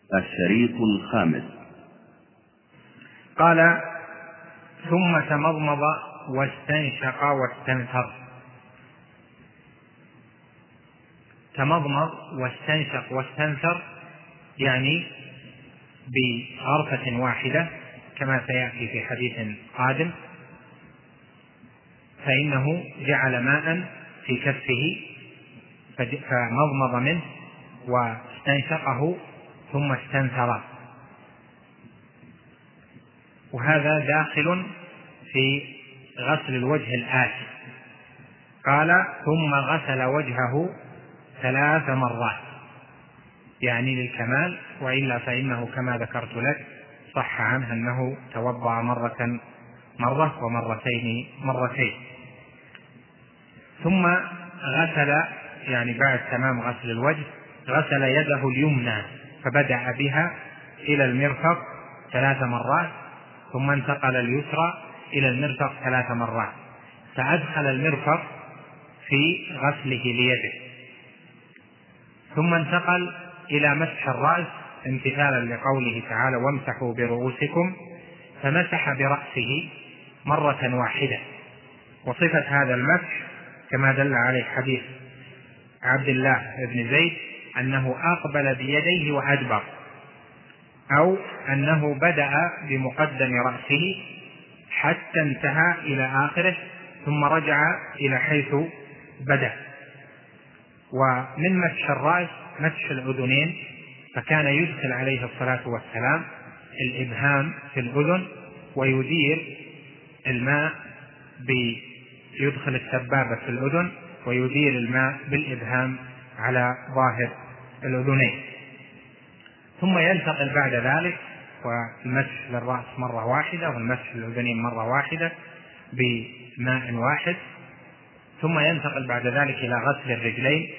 الشريط الخامس. قال: ثم تمضمض واستنشق واستنثر. تمضمض واستنشق واستنثر يعني بغرفة واحدة كما سيأتي في حديث قادم، فإنه جعل ماء في كفه فمضمض منه واستنشقه ثم استنثر، وهذا داخل في غسل الوجه الآتي. قال: ثم غسل وجهه 3 مرات، يعني للكمال، وإلا فإنه كما ذكرت لك صح عنه أنه توضأ مرة ومرتين مرتين. ثم غسل، يعني بعد تمام غسل الوجه، غسل يده اليمنى فبدأ بها إلى المرفق 3 مرات، ثم انتقل اليسرى إلى المرفق 3 مرات، فأدخل المرفق في غسله ليده، ثم انتقل إلى مسح الرأس امتثالا لقوله تعالى: وامسحوا برؤوسكم، فمسح برأسه مرة واحدة. وصفة هذا المسح كما دل عليه حديث عبد الله بن زيد أنه أقبل بيديه وأدبر، أو أنه بدأ بمقدم رأسه حتى انتهى إلى آخره ثم رجع إلى حيث بدأ. ومن مسح الرأس مسح الأذنين، فكان يدخل عليه الصلاة والسلام الإبهام في الأذن ويدير الماء يدخل السبابة في الأذن ويدير الماء بالإبهام على ظاهر الأذنين، ثم ينتقل بعد ذلك والمسح للرأس مرة واحدة والمسح للأذنين مرة واحدة بماء واحد، ثم ينتقل بعد ذلك إلى غسل الرجلين،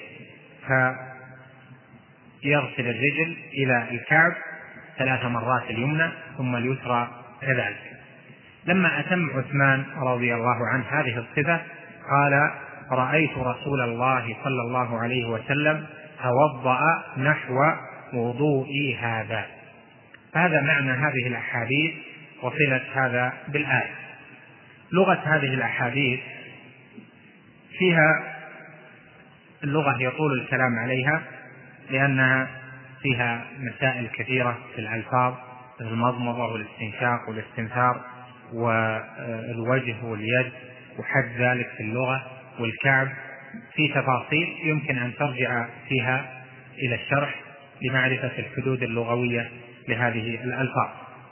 فيغسل الرجل إلى الكعب 3 مرات اليمنى ثم اليسرى كذلك. لما أتم عثمان رضي الله عنه هذه الصفة قال: رأيت رسول الله صلى الله عليه وسلم توضأ نحو وضوئي هذا. هذا معنى هذه الأحاديث وصلة هذا بالآية. لغة هذه الأحاديث فيها اللغة يطول الكلام عليها، لأنها فيها مسائل كثيرة في الألفاظ، المضمضة والاستنشاق والاستنثار والوجه واليد وحد ذلك في اللغة والكعب، في تفاصيل يمكن أن ترجع فيها إلى الشرح لمعرفة الحدود اللغوية لهذه الألفاظ.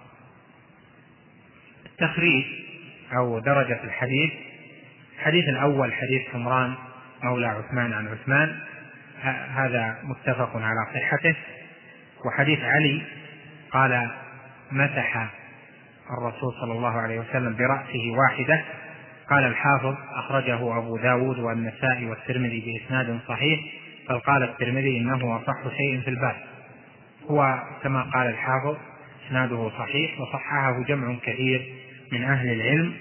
التخريج أو درجة الحديث: الحديث الأول حديث حمران مولى عثمان عن عثمان، هذا متفق على صحته. وحديث علي قال: مسح الرسول صلى الله عليه وسلم برأسه واحدة. قال الحافظ: أخرجه أبو داود والنسائي والترمذي بإسناد صحيح، بل قال الترمذي إنه أصح شيء في الباب. هو كما قال الحافظ إسناده صحيح، وصححه جمع كثير من أهل العلم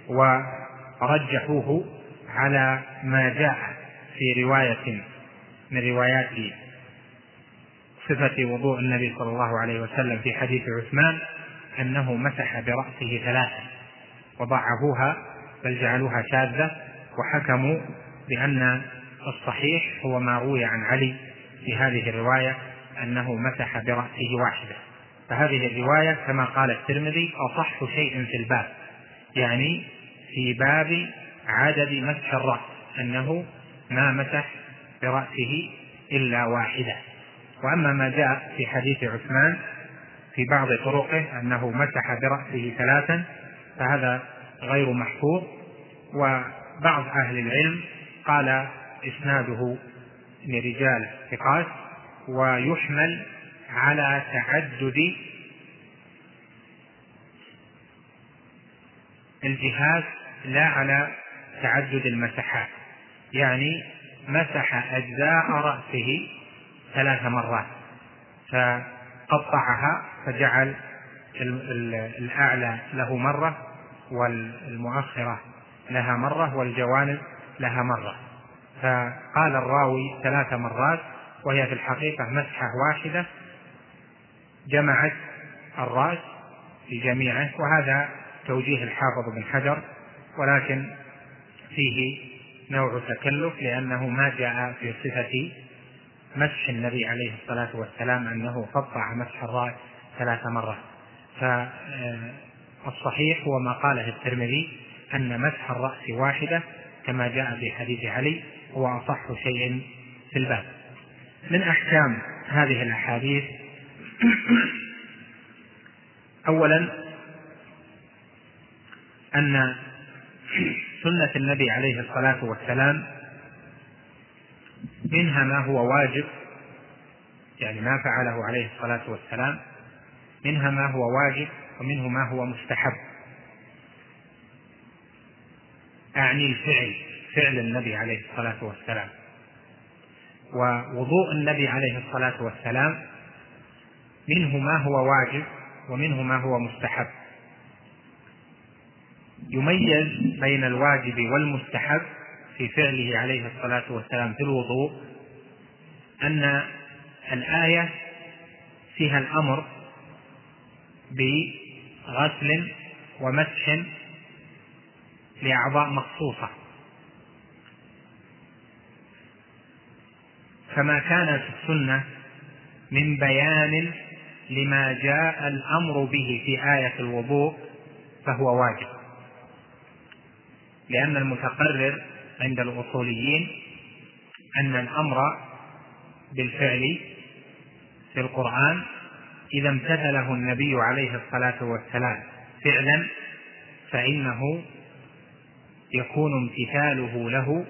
ورجحوه على ما جاء في رواية من روايات صفة وضوء النبي صلى الله عليه وسلم في حديث عثمان أنه مسح برأسه 3، وضعفوها بل جعلوها شاذة، وحكموا بأن الصحيح هو ما روي عن علي في هذه الرواية أنه مسح برأسه واحدة. فهذه الرواية كما قال الترمذي أصح شيء في الباب، يعني في باب عدد مسح الرأس أنه ما مسح برأسه إلا واحدة. وأما ما جاء في حديث عثمان في بعض طرقه أنه مسح برأسه 3، فهذا غير محفوظ. وبعض أهل العلم قال إسناده لرجال ثقات، ويحمل على تعدد الجهات لا على تعدد المسحات، يعني مسح أجزاء رأسه 3 مرات فقطعها فجعل الأعلى له مرة والمؤخرة لها مرة والجوانب لها مرة، فقال الراوي 3 مرات وهي في الحقيقة مسحة واحدة جمعت الرأس في جميعه، وهذا توجيه الحافظ بن حجر، ولكن فيه نوع تكلف، لأنه ما جاء في صفة مسح النبي عليه الصلاة والسلام أنه قطع مسح الرأس 3 مرات. فالصحيح هو ما قاله الترمذي أن مسح الرأس واحدة كما جاء في حديث علي، هو أصح شيء في الباب. من أحكام هذه الأحاديث: أولا أن سنة النبي عليه الصلاة والسلام منها ما هو واجب، يعني ما فعله عليه الصلاة والسلام، منها ما هو واجب ومنه ما هو مستحب. أعني فعل النبي عليه الصلاة والسلام. ووضوء النبي عليه الصلاة والسلام منه ما هو واجب ومنه ما هو مستحب. يميز بين الواجب والمستحب في فعله عليه الصلاة والسلام في الوضوء أن الآية فيها الأمر بغسل ومسح لأعضاء مخصوصة، فما كان في السنة من بيان لما جاء الأمر به في آية الوضوء فهو واجب، لأن المتقرر عند الأصوليين أن الأمر بالفعل في القرآن إذا امتثله النبي عليه الصلاة والسلام فعلا فإنه يكون امتثاله له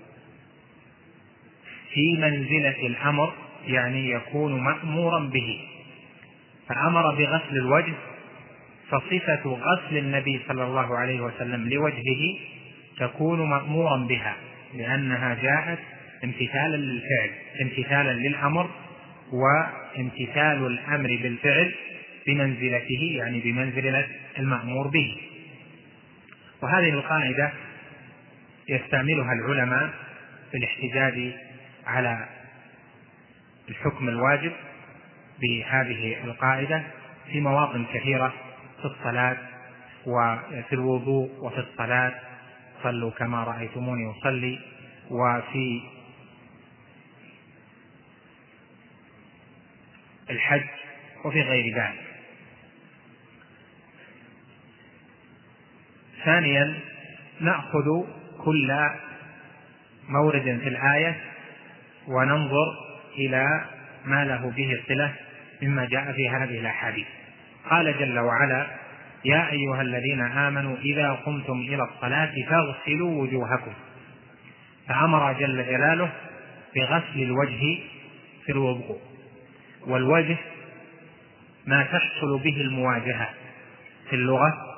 في منزلة الأمر، يعني يكون مأمورا به. فأمر بغسل الوجه، فصفة غسل النبي صلى الله عليه وسلم لوجهه تكون مأمورا بها، لأنها جاءت امتثالا للفعل، امتثالا للأمر، وامتثال الأمر بالفعل بمنزلته، يعني بمنزلة المأمور به. وهذه القاعدة يستعملها العلماء في الاحتجاج على الحكم الواجب بهذه القاعدة في مواطن كثيرة في الصلاة وفي الوضوء وفي الصلاة، صلوا كما رأيتموني أصلي، وفي الحج وفي غير ذلك. ثانيا نأخذ كل مورد في الآية وننظر إلى ما له به صلة مما جاء في هذه الأحاديث. قال جل وعلا: يا أيها الذين آمنوا إذا قمتم إلى الصلاة فاغسلوا وجوهكم. فأمر جل جلاله بغسل الوجه في الوضوء، والوجه ما تحصل به المواجهة في اللغة،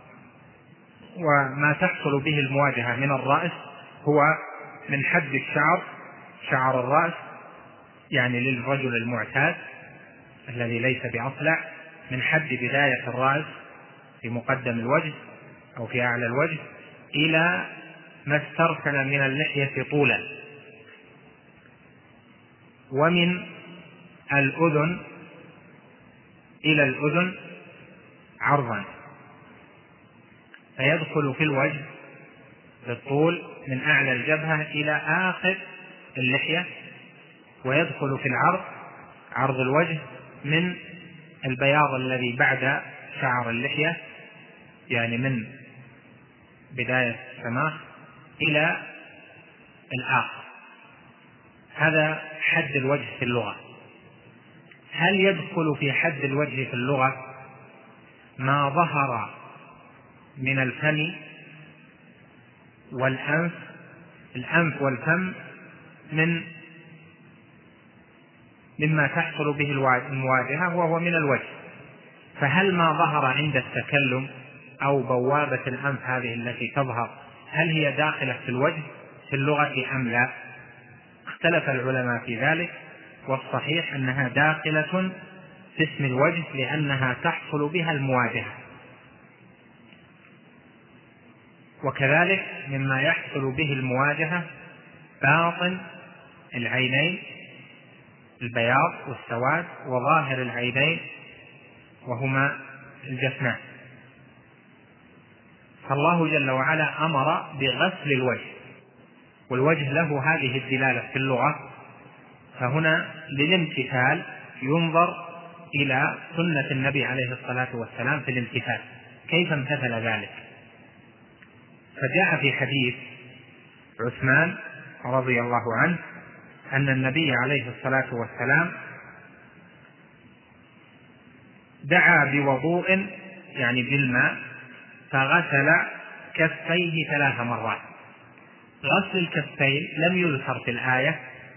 وما تحصل به المواجهة من الرأس هو من حد الشعر، شعر الرأس يعني للرجل المعتاد الذي ليس بأصلع، من حد بداية الرأس في مقدم الوجه أو في أعلى الوجه إلى ما استرسل من اللحية طولا، ومن الأذن إلى الأذن عرضا، فيدخل في الوجه بالطول من أعلى الجبهة إلى آخر اللحية، ويدخل في العرض، عرض الوجه من البياض الذي بعد شعر اللحية، يعني من بداية السماخ إلى الآخر. هذا حد الوجه في اللغة. هل يدخل في حد الوجه في اللغة ما ظهر من الفم والأنف، الأنف والفم مما تحصل به المواجهة وهو من الوجه، فهل ما ظهر عند التكلم أو بوابة الأنف هذه التي تظهر هل هي داخلة في الوجه في اللغة أم لا؟ اختلف العلماء في ذلك، والصحيح أنها داخلة في اسم الوجه لأنها تحصل بها المواجهة. وكذلك مما يحصل به المواجهة باطن العينين البياض والسواد، وظاهر العينين وهما الجفنان. فالله جل وعلا أمر بغسل الوجه، والوجه له هذه الدلالة في اللغة، فهنا للامتثال ينظر إلى سنة النبي عليه الصلاة والسلام في الامتثال كيف امتثل ذلك. فجاء في حديث عثمان رضي الله عنه أن النبي عليه الصلاة والسلام دعا بوضوء يعني بالماء فغسل كفيه 3 مرات. غسل الكفين لم يذكر في الآية،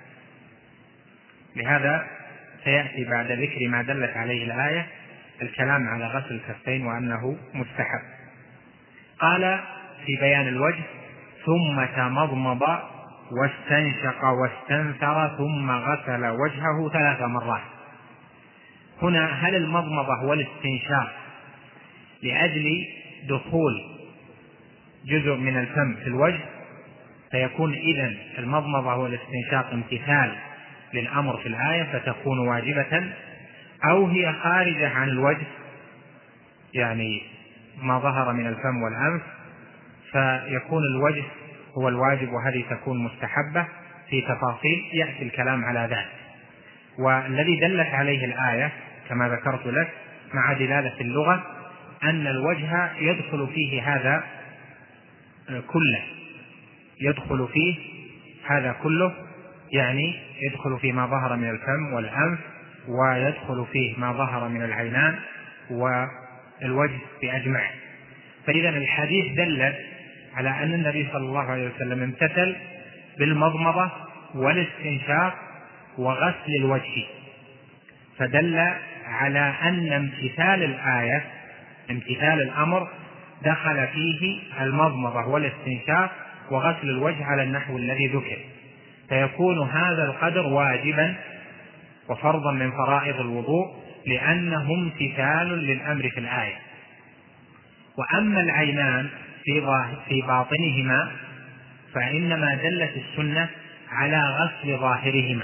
لهذا سيأتي بعد ذكر ما دلت عليه الآية الكلام على غسل الكفين وأنه مستحب. قال في بيان الوجه: ثم تمضمض واستنشق واستنثر ثم غسل وجهه 3 مرات. هنا هل المضمضة والاستنشاق لأجل دخول جزء من الفم في الوجه، فيكون إذن المضمضة والاستنشاق امتثال للأمر في الآية فتكون واجبة، أو هي خارجة عن الوجه يعني ما ظهر من الفم والأنف فيكون الوجه هو الواجب وهذه تكون مستحبة. في تفاصيل يأتي الكلام على ذلك. والذي دلت عليه الآية كما ذكرت لك مع دلالة اللغة أن الوجه يدخل فيه هذا كله، يدخل فيه هذا كله، يعني يدخل فيه ما ظهر من الفم والأنف، ويدخل فيه ما ظهر من العينان والوجه بأجمعه. فإذا الحديث دل على أن النبي صلى الله عليه وسلم امتثل بالمضمضة والاستنشاق وغسل الوجه، فدل على أن امتثال الآية امتثال الأمر دخل فيه المضمضة والاستنشاق وغسل الوجه على النحو الذي ذكر، فيكون هذا القدر واجبا وفرضا من فرائض الوضوء لأنه امتثال للأمر في الآية. وأما العينان في باطنهما فإنما دلت السنة على غسل ظاهرهما،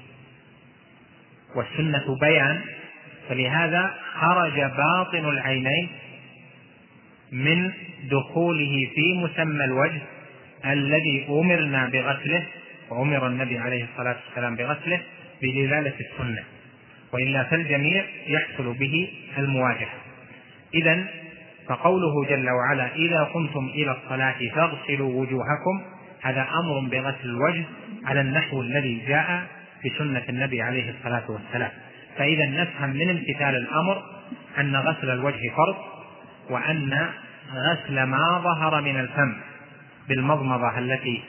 والسنة بيان، فلهذا خرج باطن العينين من دخوله في مسمى الوجه الذي أمرنا بغسله وأمر النبي عليه الصلاة والسلام بغسله بدلالة السنة، وإلا فالجميع يحصل به المواجهة. إذن فقوله جل وعلا: إذا قمتم إلى الصلاة فاغسلوا وجوهكم، هذا أمر بغسل الوجه على النحو الذي جاء في سنة النبي عليه الصلاة والسلام. فإذا نفهم من امتثال الأمر أن غسل الوجه فرض، وأن غسل ما ظهر من الفم بالمضمضة التي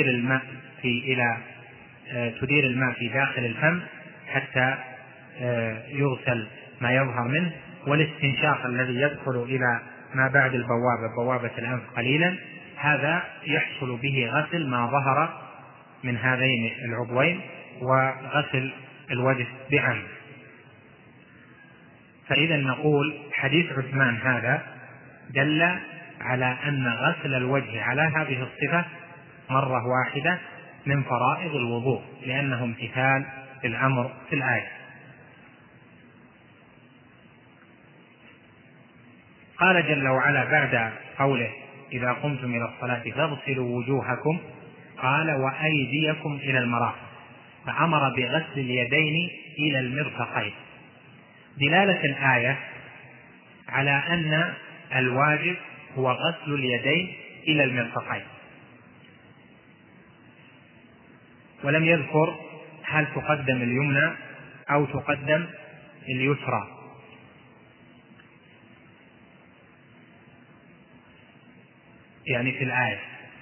تدير الماء في داخل الفم حتى يغسل ما يظهر منه، والاستنشاق الذي يدخل إلى ما بعد بوابة الأنف قليلا، هذا يحصل به غسل ما ظهر من هذين العضوين وغسل الوجه بعام. فإذا نقول حديث عثمان هذا دل على أن غسل الوجه على هذه الصفة مرة واحدة من فرائض الوضوء، لأنه امتثال للأمر في الآية. قال جل وعلا بعد قوله: إذا قمتم إلى الصلاة فاغسلوا وجوهكم، قال: وأيديكم إلى المرافق، فأمر بغسل اليدين إلى المرفقين، دلالة الآية على أن الواجب هو غسل اليدين إلى المرفقين، ولم يذكر هل تقدم اليمنى أو تقدم اليسرى. يعني في الآية،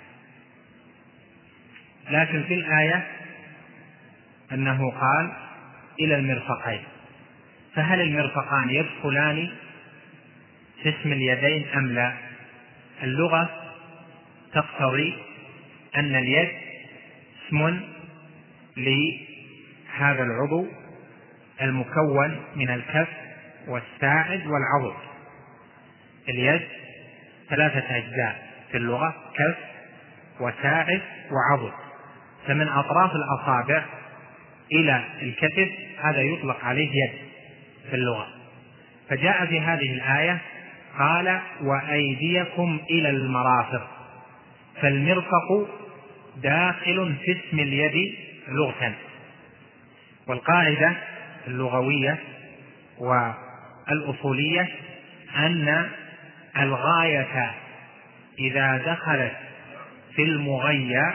لكن في الآية أنه قال إلى المرفقين، فهل المرفقان يدخلان في اسم اليدين أم لا؟ اللغة تقتضي أن اليد اسم لهذا العضو المكون من الكف والساعد والعضد. اليد 3 أجزاء في اللغة: كف وساعد وعضد، فمن أطراف الأصابع إلى الكتف هذا يطلق عليه يد في اللغة. فجاء في هذه الآية قال وأيديكم إلى المرافق، فالمرفق داخل في اسم اليد لغة. والقاعدة اللغوية والأصولية أن الغاية إذا دخلت في المغيى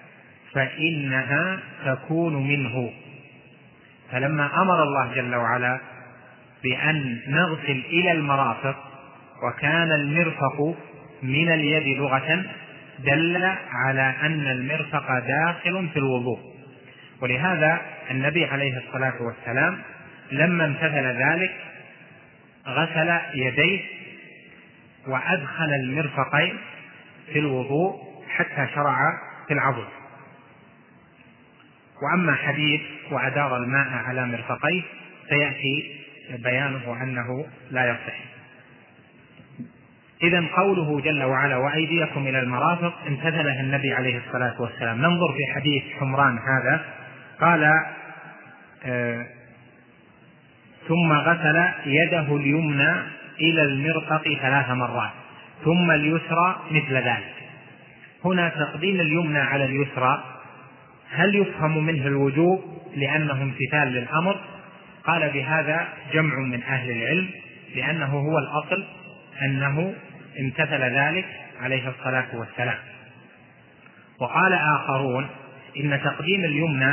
فإنها تكون منه. فلما أمر الله جل وعلا بأن نغسل إلى المرافق وكان المرفق من اليد لغة دل على أن المرفق داخل في الوضوء. ولهذا النبي عليه الصلاة والسلام لما امتثل ذلك غسل يديه وأدخل المرفقين في الوضوء حتى شرع في العضد. وأما حديث وأدار الماء على مرفقيه سيأتي بيانه أنه لا يصح. إذن قوله جل وعلا وأيديكم إلى المرافق امتثله النبي عليه الصلاة والسلام. ننظر في حديث حمران هذا، قال ثم غسل يده اليمنى إلى المرفق 3 مرات ثم اليسرى مثل ذلك. هنا تقديم اليمنى على اليسرى هل يفهم منه الوجوب لأنه امتثال للأمر؟ قال بهذا جمع من أهل العلم لأنه هو الأصل أنه امتثل ذلك عليه الصلاة والسلام. وقال آخرون إن تقديم اليمنى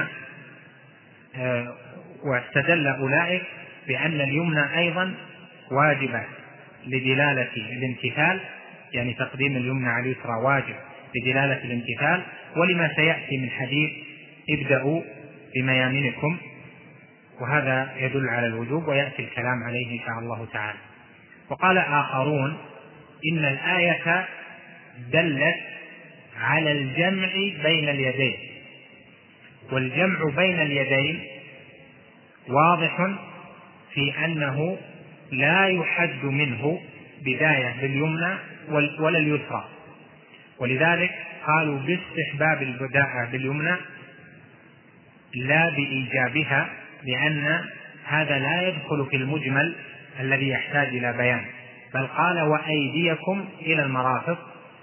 واستدل أولئك بأن اليمنى أيضا واجبة لدلالة الامتثال، يعني تقديم اليمنى على اليسرى واجب لدلالة الامتثال، ولما سيأتي من حديث ابدأوا بميامنكم، وهذا يدل على الوجوب ويأتي الكلام عليه إن شاء الله تعالى. وقال آخرون إن الآية دلت على الجمع بين اليدين، والجمع بين اليدين واضح في أنه لا يحد منه بداية باليمنى ولا اليسرى، ولذلك قالوا باستحباب البداءة باليمنى لا بإيجابها، لأن هذا لا يدخل في المجمل الذي يحتاج إلى بيان، بل قال وأيديكم إلى المرافق،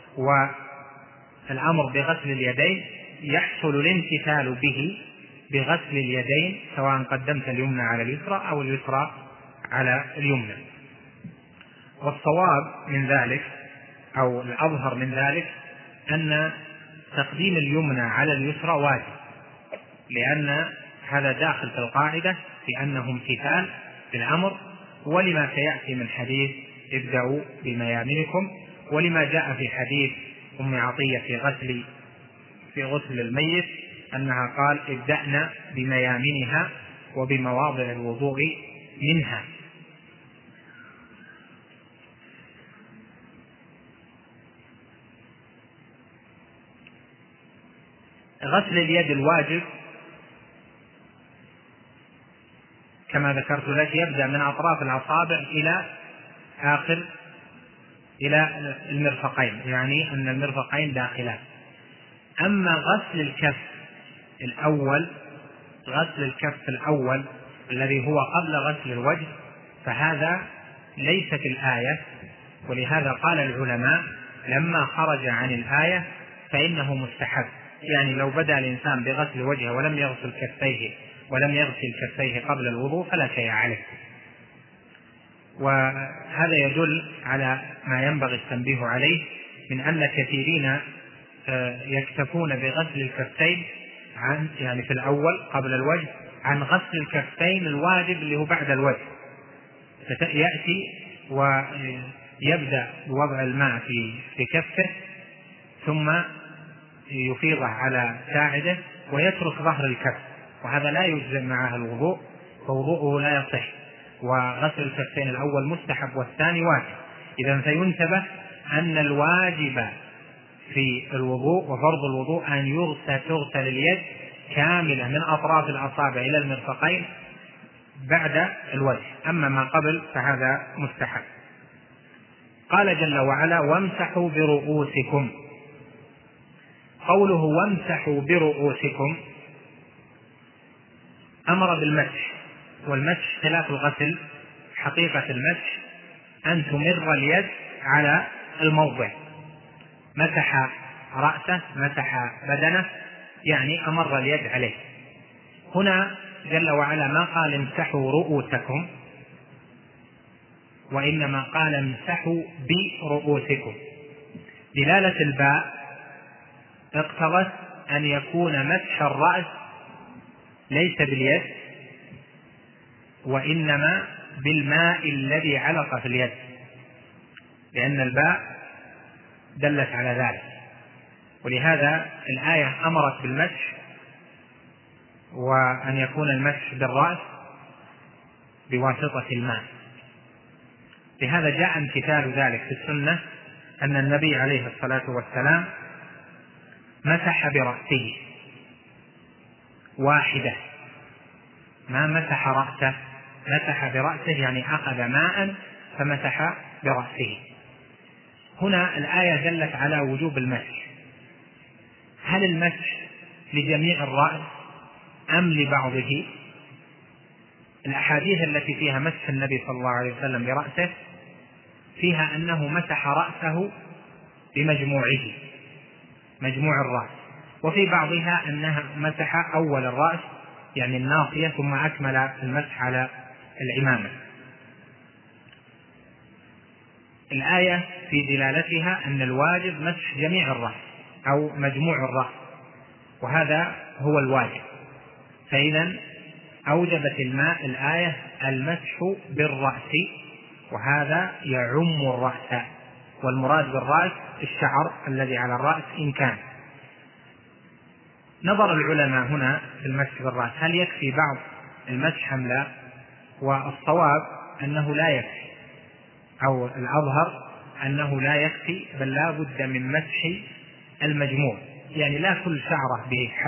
والأمر بغسل اليدين يحصل الامتثال به بغسل اليدين سواء قدمت اليمنى على اليسرى أو اليسرى على اليمنى. والصواب من ذلك أو الأظهر من ذلك أن تقديم اليمنى على اليسرى واجب، لأن هذا داخل في القاعدة في أنه امتثال بالأمر، ولما سيأتي من حديث ابدأوا بميامنكم، ولما جاء في حديث أم عطية في غسل الميت أنها قال ابدأنا بميامنها وبمواضع الوضوء منها. غسل اليد الواجب كما ذكرت لك يبدأ من أطراف الأصابع إلى المرفقين، يعني أن المرفقين داخلان. أما غسل الكف الأول الذي هو قبل غسل الوجه فهذا ليس في الآية، ولهذا قال العلماء لما خرج عن الآية فإنه مستحب، يعني لو بدأ الإنسان بغسل وجهه ولم يغسل كفيه قبل الوضوء فلا شيء عليه. وهذا يدل على ما ينبغي التنبيه عليه من أن كثيرين يكتفون بغسل الكفين يعني في الأول قبل الوجه عن غسل الكفين الواجب اللي هو بعد الوجه، يأتي ويبدأ بوضع الماء في كفه ثم يفيضه على ساعده ويترك ظهر الكف، وهذا لا يجزم معه الوضوء، فوضوءه لا يصح. وغسل الكفين الأول مستحب والثاني واجب. إذن فينتبه أن الواجب في الوضوء وفرض الوضوء أن تغسل اليد كاملة من أطراف الأصابع إلى المرفقين بعد الوجه، أما ما قبل فهذا مستحب. قال جل وعلا وامسحوا برؤوسكم. قوله وامسحوا برؤوسكم أمر بالمسح، والمسح خلاف الغسل حقيقة المسح أن تمر اليد على الموضع، مسح رأسه مسح بدنه، يعني أمر اليد عليه. هنا جل وعلا ما قال امسحوا رؤوسكم، وإنما قال امسحوا برؤوسكم. دلالة الباء اقتضت أن يكون مسح الرأس ليس باليد، وإنما بالماء الذي علق في اليد، لأن الباء دلت على ذلك. ولهذا الآية أمرت بالمسح، وأن يكون المسح بالرأس بواسطة الماء. لهذا جاء امتثال ذلك في السنة أن النبي عليه الصلاة والسلام مسح برأسه واحدة، ما مسح رأسه، مسح برأسه يعني أخذ ماء فمسح برأسه. هنا الآية دلت على وجوب المسح. هل المسح لجميع الرأس أم لبعضه؟ الأحاديث التي فيها مسح النبي صلى الله عليه وسلم برأسه فيها أنه مسح رأسه بمجموعه، مجموع الرأس، وفي بعضها أنها مسح أول الرأس يعني الناصية ثم أكمل المسح على العمامة. الآية في دلالتها أن الواجب مسح جميع الرأس أو مجموع الرأس، وهذا هو الواجب. فإذا أوجبت الآية المسح بالرأس، وهذا يعم الرأس، والمراد بالرأس الشعر الذي على الرأس إن كان. نظر العلماء هنا في المسح بالرأس هل يكفي بعض المسح أم لا؟ والصواب أنه لا يكفي، أو الأظهر أنه لا يكفي، بل لا بد من مسح المجموع، يعني لا كل شعرة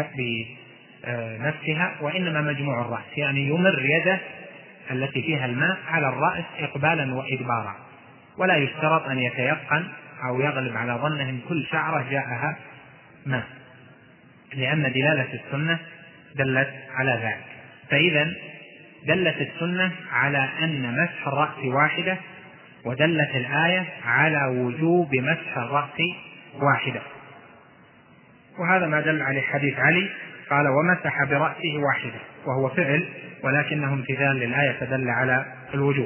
بنفسها وإنما مجموع الرأس، يعني يمر يده التي فيها الماء على الرأس إقبالا وإدبارا، ولا يشترط أن يتيقن أو يغلب على ظنه أن كل شعرة جاءها ماء، لأن دلالة السنة دلت على ذلك. فإذا دلت السنة على أن مسح الرأس واحدة، ودلت الآية على وجوب مسح الرأس واحدة، وهذا ما دل عليه حديث علي قال ومسح برأسه واحدة، وهو فعل ولكنه امتثال للآية فدل على الوجوب.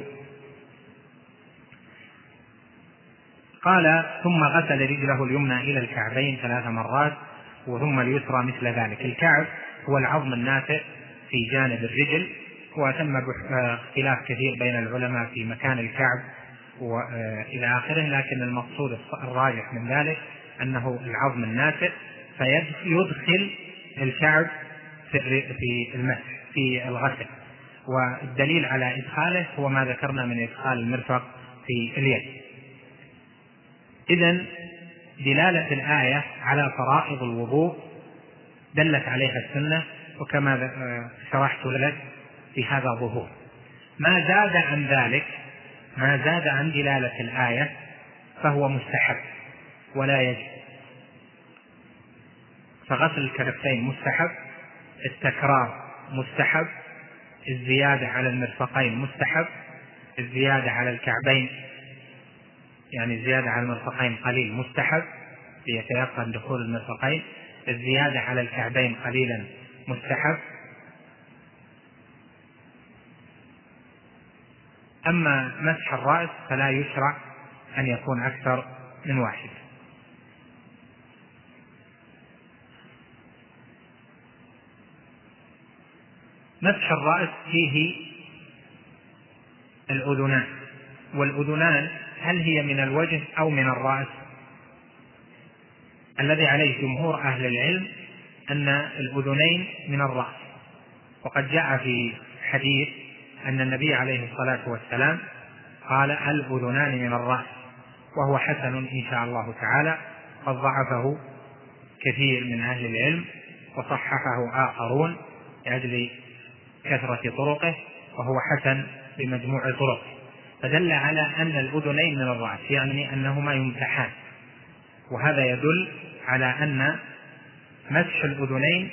قال ثم غسل رجله اليمنى إلى الكعبين 3 مرات وثم اليسرى مثل ذلك. الكعب هو العظم الناتئ في جانب الرجل، وتم اختلاف كثير بين العلماء في مكان الكعب وإلى آخره، لكن المقصود الراجح من ذلك أنه العظم الناتئ، فيدخل الكعب في المسح في الغسل، والدليل على إدخاله هو ما ذكرنا من إدخال المرفق في اليد. إذن دلالة الآية على فرائض الوضوء دلت عليها السنة، وكما شرحت لك في هذا ظهور. ما زاد عن ذلك، ما زاد عن دلالة الآية فهو مستحب ولا يجب. فغسل الكفين مستحب، التكرار مستحب، الزيادة على المرفقين مستحب، الزيادة على الكعبين يعني الزيادة على المرفقين قليل مستحب ليتيقن دخول المرفقين، الزيادة على الكعبين قليلا مستحب. أما مسح الرأس فلا يشرع أن يكون أكثر من واحد. مسح الرأس فيه الأذنان، والأذنان هل هي من الوجه أو من الرأس؟ الذي عليه جمهور أهل العلم أن الأذنين من الرأس، وقد جاء في حديث أن النبي عليه الصلاة والسلام قال الأذنان من الرأس، وهو حسن إن شاء الله تعالى، قد ضعفه كثير من أهل العلم وصححه آخرون لأجل كثرة طرقه، وهو حسن بمجموع طرقه، فدل على أن الأذنين من الرأس، يعني أنهما يمسحان، وهذا يدل على أن مسح الأذنين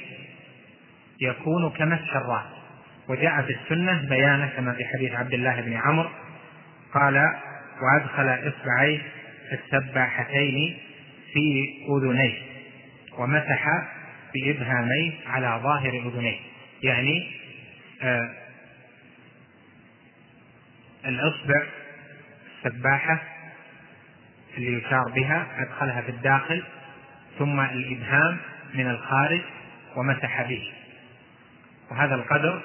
يكون كمسح الرأس. وجاء في السنة بيانه كما في حديث عبد الله بن عمرو قال: وأدخل إصبعيه السباحتين في أذنيه ومسح بإبهاميه على ظاهر أذنيه. يعني الإصبع السباحة اللي يشار بها أدخلها في الداخل، ثم الإبهام من الخارج ومسح به، وهذا القدر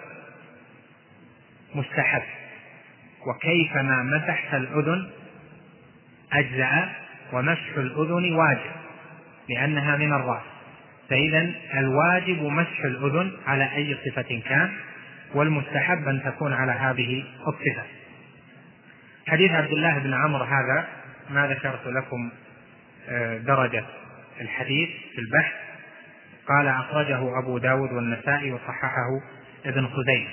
مستحب. وكيفما مسحت الأذن أجزأ، ومسح الأذن واجب لأنها من الرأس، فإذا الواجب مسح الأذن على أي صفة كان، والمستحب أن تكون على هذه الصفة. حديث عبد الله بن عمرو هذا ما ذكرت لكم درجة الحديث في البحث، قال: أخرجه أبو داود والنسائي وصححه ابن خزيمة.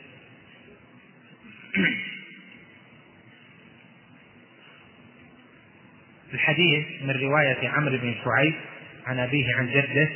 الحديث من رواية عمرو بن شعيب عن أبيه عن جده،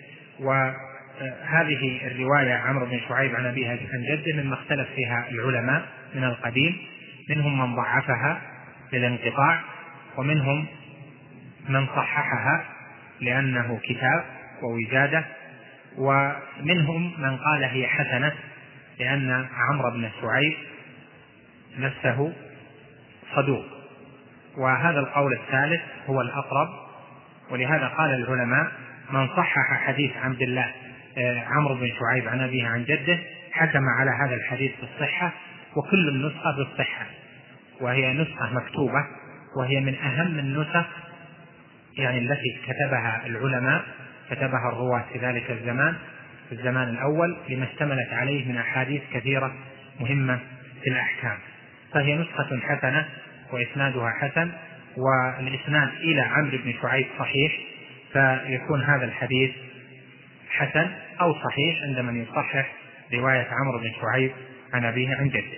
وهذه الرواية عمرو بن شعيب عن أبيه عن جده مما اختلف فيها العلماء من القديم، منهم من ضعفها للانقطاع، ومنهم من صححها لأنه كتاب ووجادة، ومنهم من قال هي حسنة لأن عمرو بن شعيب نفسه صدوق، وهذا القول الثالث هو الأقرب. ولهذا قال العلماء: من صحح حديث عبد الله عمرو بن شعيب عن أبيه عن جده حكم على هذا الحديث بالصحة، وكل النسخة بالصحة، وهي نسخة مكتوبة، وهي من أهم النسخ يعني التي كتبها العلماء، كتبها الرواة في ذلك الزمان، في الزمان الأول، لما اشتملت عليه من أحاديث كثيرة مهمة في الأحكام. فهي نسخة حسنة وإسنادها حسن، والإسناد إلى عمرو بن شعيب صحيح، فيكون هذا الحديث حسن أو صحيح عند من يصحح رواية عمرو بن شعيب عن أبيه عن جده.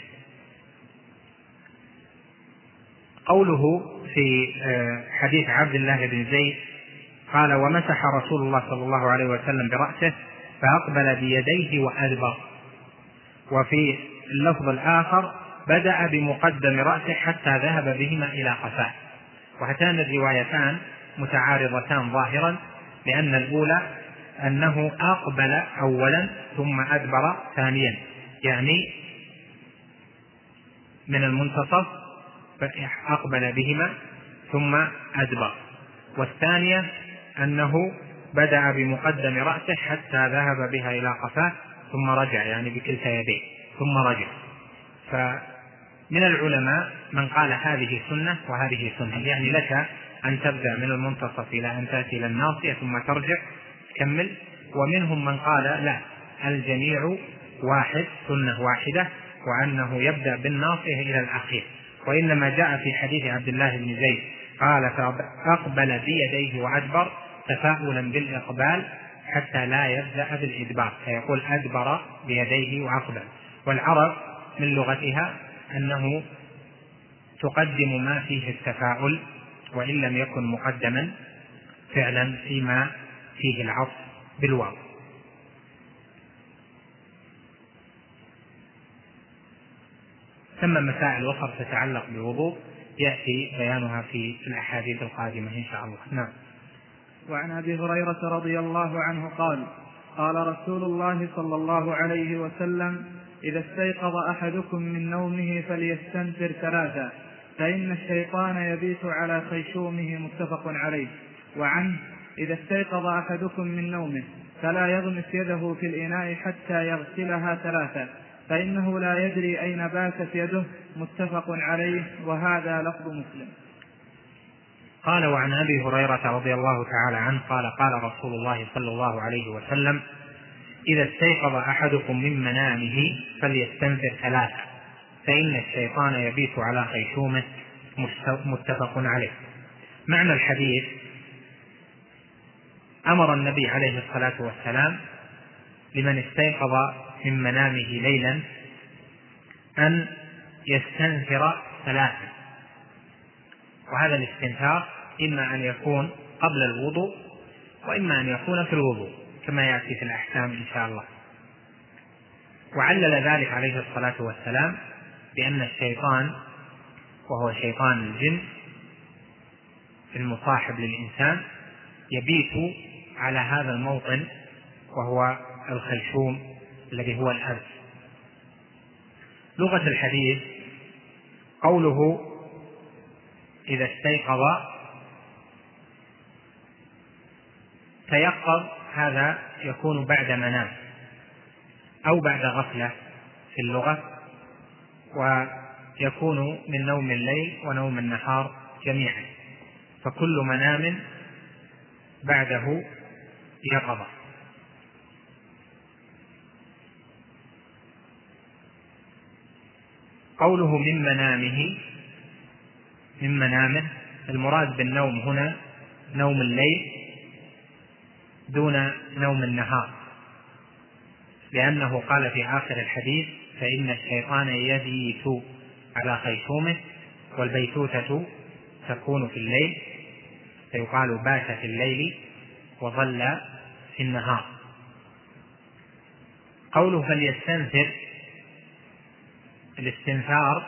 قوله في حديث عبد الله بن زيد قال: ومسح رسول الله صلى الله عليه وسلم برأسه فأقبل بيديه وأدبر. وفي اللفظ الآخر: بدأ بمقدم رأسه حتى ذهب بهما إلى قفاه. وهاتان الروايتان متعارضتان ظاهرا، لأن الأولى أنه أقبل أولا ثم أدبر ثانيا، يعني من المنتصف أقبل بهما ثم أدبر. والثانية أنه بدأ بمقدم رأسه حتى ذهب بها إلى قفاه ثم رجع، يعني بكلتا يديه ثم رجع. فمن العلماء من قال هذه سنة وهذه سنة، يعني لك أن تبدأ من المنتصف إلى أن تأتي إلى الناصية ثم ترجع تكمل. ومنهم من قال لا، الجميع واحد، سنة واحدة، وأنه يبدأ بالناصية إلى الأخير. وإنما جاء في حديث عبد الله بن زيد قال: فأقبل بيديه وأدبر، تفاؤلا بالإقبال حتى لا يبدأ بالإدبار، فيقول أدبر بيديه وأقبل. والعرب من لغتها أنه تقدم ما فيه التفاؤل وإن لم يكن مقدما فعلا فيما فيه العطف بالواو. ثم مسائل أخرى تتعلق بالوضوء يأتي بيانها في الأحاديث القادمة إن شاء الله. نعم. وعن أبي هريرة رضي الله عنه قال: قال رسول الله صلى الله عليه وسلم: إذا استيقظ أحدكم من نومه فليستنفر ثلاثا، فإن الشيطان يبيت على خيشومه. متفق عليه. وعنه: إذا استيقظ أحدكم من نومه فلا يغمس يده في الإناء حتى يغسلها ثلاثا، فإنه لا يدري أين باتت يده. متفق عليه، وهذا لفظ مسلم. قال: وعن أبي هريرة رضي الله تعالى عنه قال: قال رسول الله صلى الله عليه وسلم: إذا استيقظ أحدكم من منامه فليستنفر ثلاثا، فإن الشيطان يبيت على خيشومه. متفق عليه. معنى الحديث: أمر النبي عليه الصلاة والسلام لمن استيقظ من منامه ليلا أن يستنفر ثلاثا، وهذا الاستنثار إما أن يكون قبل الوضوء وإما أن يكون في الوضوء كما يأتي في الأحكام إن شاء الله. وعلل ذلك عليه الصلاة والسلام بأن الشيطان وهو شيطان الجن المصاحب للإنسان، يبيت على هذا الموطن وهو الخيشوم الذي هو الأنف. لغة الحديث قوله إذا استيقظ تيقظ، هذا يكون بعد منام أو بعد غفلة في اللغة، ويكون من نوم الليل ونوم النهار جميعا، فكل منام بعده يقظة. قوله من منامه، المراد بالنوم هنا نوم الليل دون نوم النهار، لأنه قال في آخر الحديث فإن الشيطان يبيت على خيشومه، والبيتوتة تكون في الليل، فيقال بات في الليل وظل في النهار. قوله فليستنثر، الاستنثار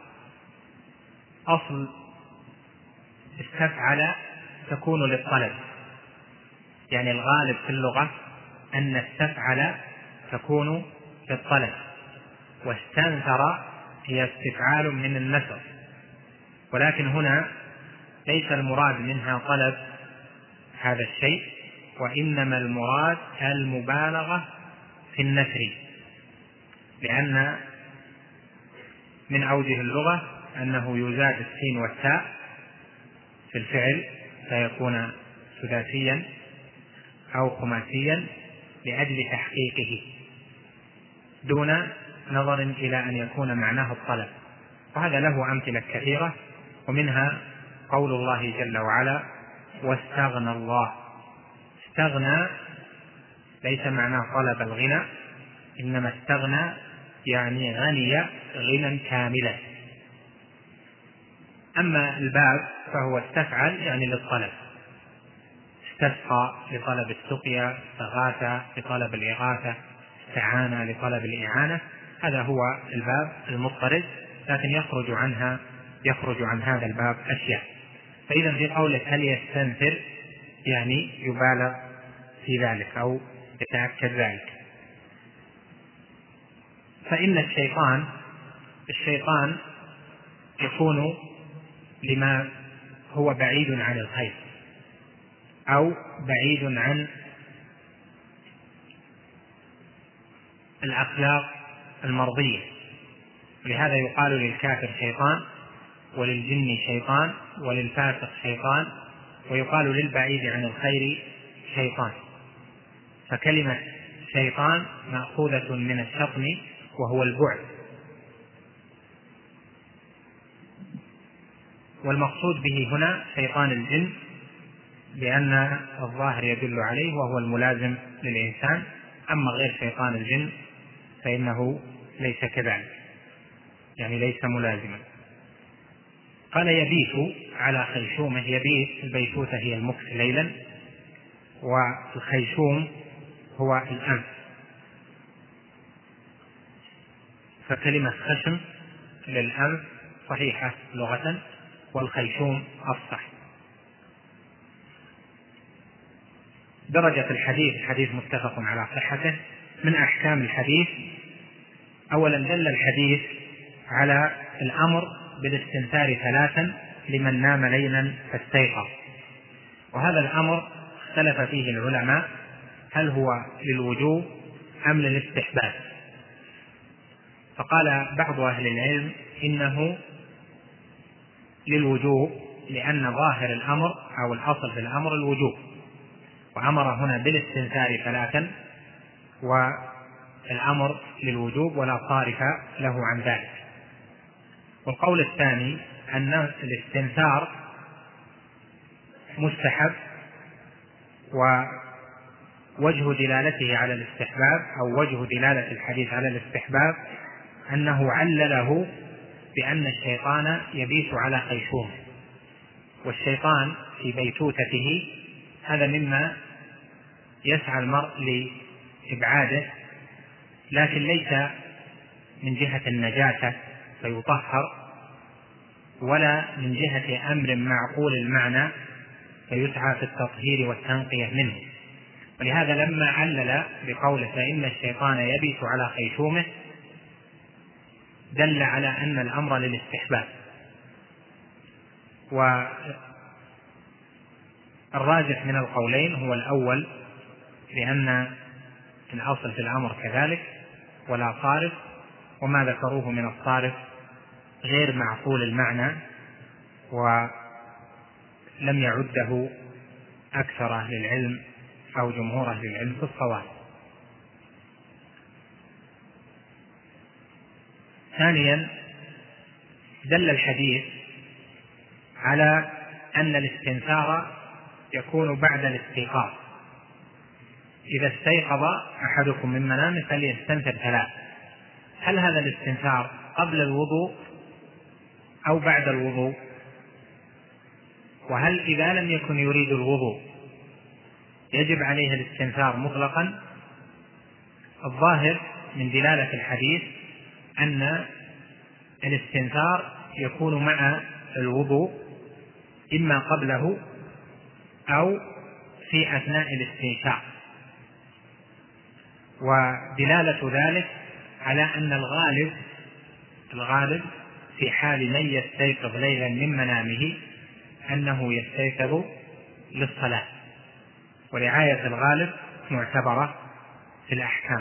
أصل استفعل تكون للطلب، يعني الغالب في اللغة أن استفعل تكون للطلب، واستنثر هي استفعال من النثر، ولكن هنا ليس المراد منها طلب هذا الشيء، وإنما المراد المبالغة في النثر، لأن من أوجه اللغة أنه يزاد السين والتاء في الفعل فيكون ثلاثيا أو خماسيا لأجل تحقيقه دون نظر إلى أن يكون معناه الطلب، وهذا له أمثلة كثيرة، ومنها قول الله جل وعلا واستغنى الله. استغنى ليس معناه طلب الغنى، إنما استغنى يعني غني غنى كاملا. أما الباب فهو استفعل يعني للطلب، استسقى لطلب السقيا، استغاث لطلب الإغاثة، استعان لطلب الإعانة، هذا هو الباب المضطرد، لكن يخرج عن هذا الباب أشياء. فإذا في قوله هل يستنثر يعني يبالغ في ذلك أو يتأكد ذلك. فإن الشيطان يكون لما هو بعيد عن الخير أو بعيد عن الأخلاق المرضية، لهذا يقال للكافر شيطان، وللجن شيطان، وللفاسق شيطان، ويقال للبعيد عن الخير شيطان. فكلمة شيطان مأخوذة من الشطم وهو البعد، والمقصود به هنا شيطان الجن لأن الظاهر يدل عليه وهو الملازم للإنسان، أما غير شيطان الجن فإنه ليس كذلك، يعني ليس ملازما. قال يبيت على خيشومه، يبيت البيتوتة هي المكث ليلا، والخيشوم هو الأنف، فكلمة خشم للأنف صحيحة لغة، والخيشوم أفصح. درجة الحديث متفق على صحته. من أحكام الحديث أولا دل الحديث على الأمر بالاستنثار 3 لمن نام ليلا فاستيقظ، وهذا الأمر اختلف فيه العلماء هل هو للوجوب أم للاستحباب، فقال بعض أهل العلم إنه للوجوب، لأن ظاهر الأمر أو الأصل في الأمر الوجوب، وأمر هنا بالاستنثار 3 والأمر للوجوب ولا صارف له عن ذلك. والقول الثاني أن الاستنثار مستحب، ووجه دلالته على الاستحباب أو وجه دلالة الحديث على الاستحباب أنه علله بأن الشيطان يبيت على خيشومه، والشيطان في بيتوتته هذا مما يسعى المرء لإبعاده، لكن ليس من جهة النجاسة فيطهر، ولا من جهة أمر معقول المعنى فيسعى في التطهير والتنقية منه. ولهذا لما علل بقوله فإن الشيطان يبيت على خيشومه دل على أن الأمر للاستحباب. والراجح من القولين هو الأول، لأن الأصل في الأمر كذلك ولا صارف، وما ذكروه من الصارف غير معقول المعنى ولم يعده أكثر أهل العلم أو جمهور أهل العلم في الصواب. ثانيا دل الحديث على أن الاستنثار يكون بعد الاستيقاظ. إذا استيقظ أحدكم من منامه فليستنثر 3. هل هذا الاستنثار قبل الوضوء أو بعد الوضوء؟ وهل إذا لم يكن يريد الوضوء يجب عليه الاستنثار مطلقا؟ الظاهر من دلالة الحديث أن الاستنثار يكون مع الوضوء إما قبله أو في أثناء الاستنشاق، ودلالة ذلك على أن الغالب في حال من يستيقظ ليلا من منامه أنه يستيقظ للصلاة، ورعاية الغالب معتبرة في الأحكام.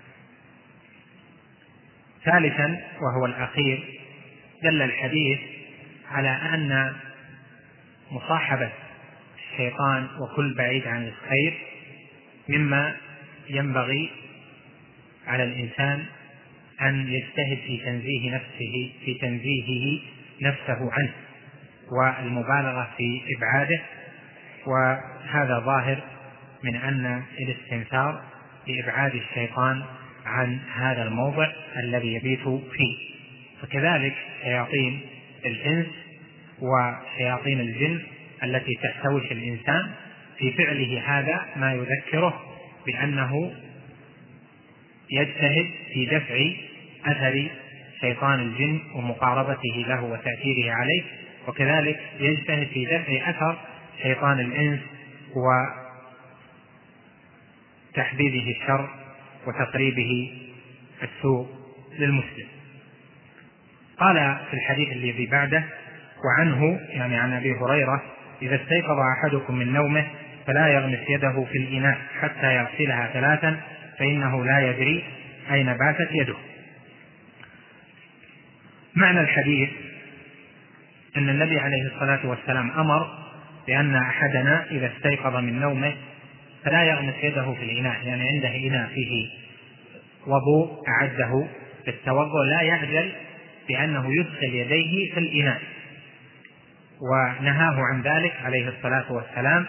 ثالثا وهو الأخير دل الحديث على أن مصاحبة الشيطان وكل بعيد عن الخير مما ينبغي على الإنسان أن يجتهد في تنزيهه نفسه عنه والمبالغة في إبعاده، وهذا ظاهر من أن الاستنثار لإبعاد الشيطان عن هذا الموضع الذي يبيت فيه. فكذلك شياطين الإنس وشياطين الجن التي تحتوش الإنسان في فعله هذا ما يذكره بأنه يجتهد في دفع أثر شيطان الجن ومقاربته له وتأثيره عليه، وكذلك يجتهد في دفع أثر شيطان الإنس وتحبيبه الشر وتقريبه السوء للمسلم. قال في الحديث الذي بعده وعنه يعني عن أبي هريرة إذا استيقظ أحدكم من نومه فلا يغمس يده في الإناء حتى يغسلها 3 فإنه لا يدري أين باتت يده. معنى الحديث أن النبي عليه الصلاة والسلام أمر بأن أحدنا إذا استيقظ من نومه فلا يغمس يده في الإناء، يعني عنده إناء فيه وضوء أعده للتوضؤ لا يعجل بأنه يدخل يديه في الإناء، ونهاه عن ذلك عليه الصلاة والسلام،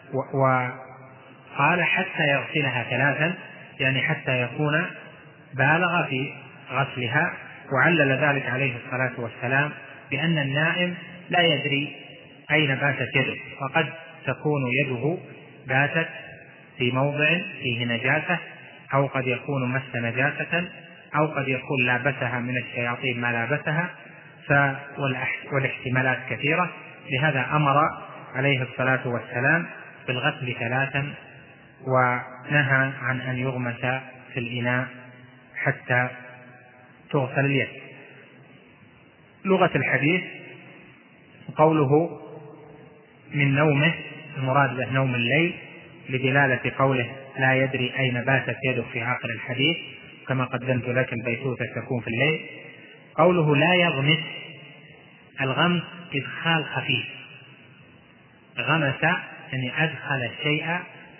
وقال حتى يغسلها 3 يعني حتى يكون بالغ في غسلها، وعلل ذلك عليه الصلاة والسلام بأن النائم لا يدري أين باتت يده، فقد تكون يده باتت في موضع فيه نجاسة، أو قد يكون مس نجاسة، أو قد يكون لابسها من الشياطين ما لابسها، والاحتمالات كثيرة. لهذا أمر عليه الصلاة والسلام بالغسل 3 ونهى عن أن يغمس في الإناء حتى تغسل اليد. لغة الحديث قوله من نومه المراد به نوم الليل لدلالة قوله لا يدري أين باتت يده في آخر الحديث، كما قدمت لك البيتوتة تكون في الليل. قوله لا يغمس، الغمس إدخال خفيف، غمس يعني أدخل الشيء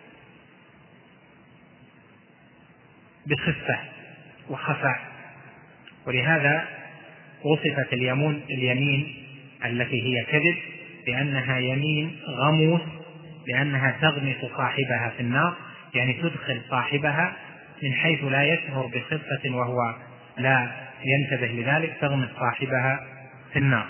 بخفة وخفاء، ولهذا وصفت اليمين التي هي كذب بأنها يمين غموس، لأنها تغمس صاحبها في النار، يعني تدخل صاحبها من حيث لا يشعر بخفة وهو لا ينتبه لذلك، تغمس صاحبها في النار.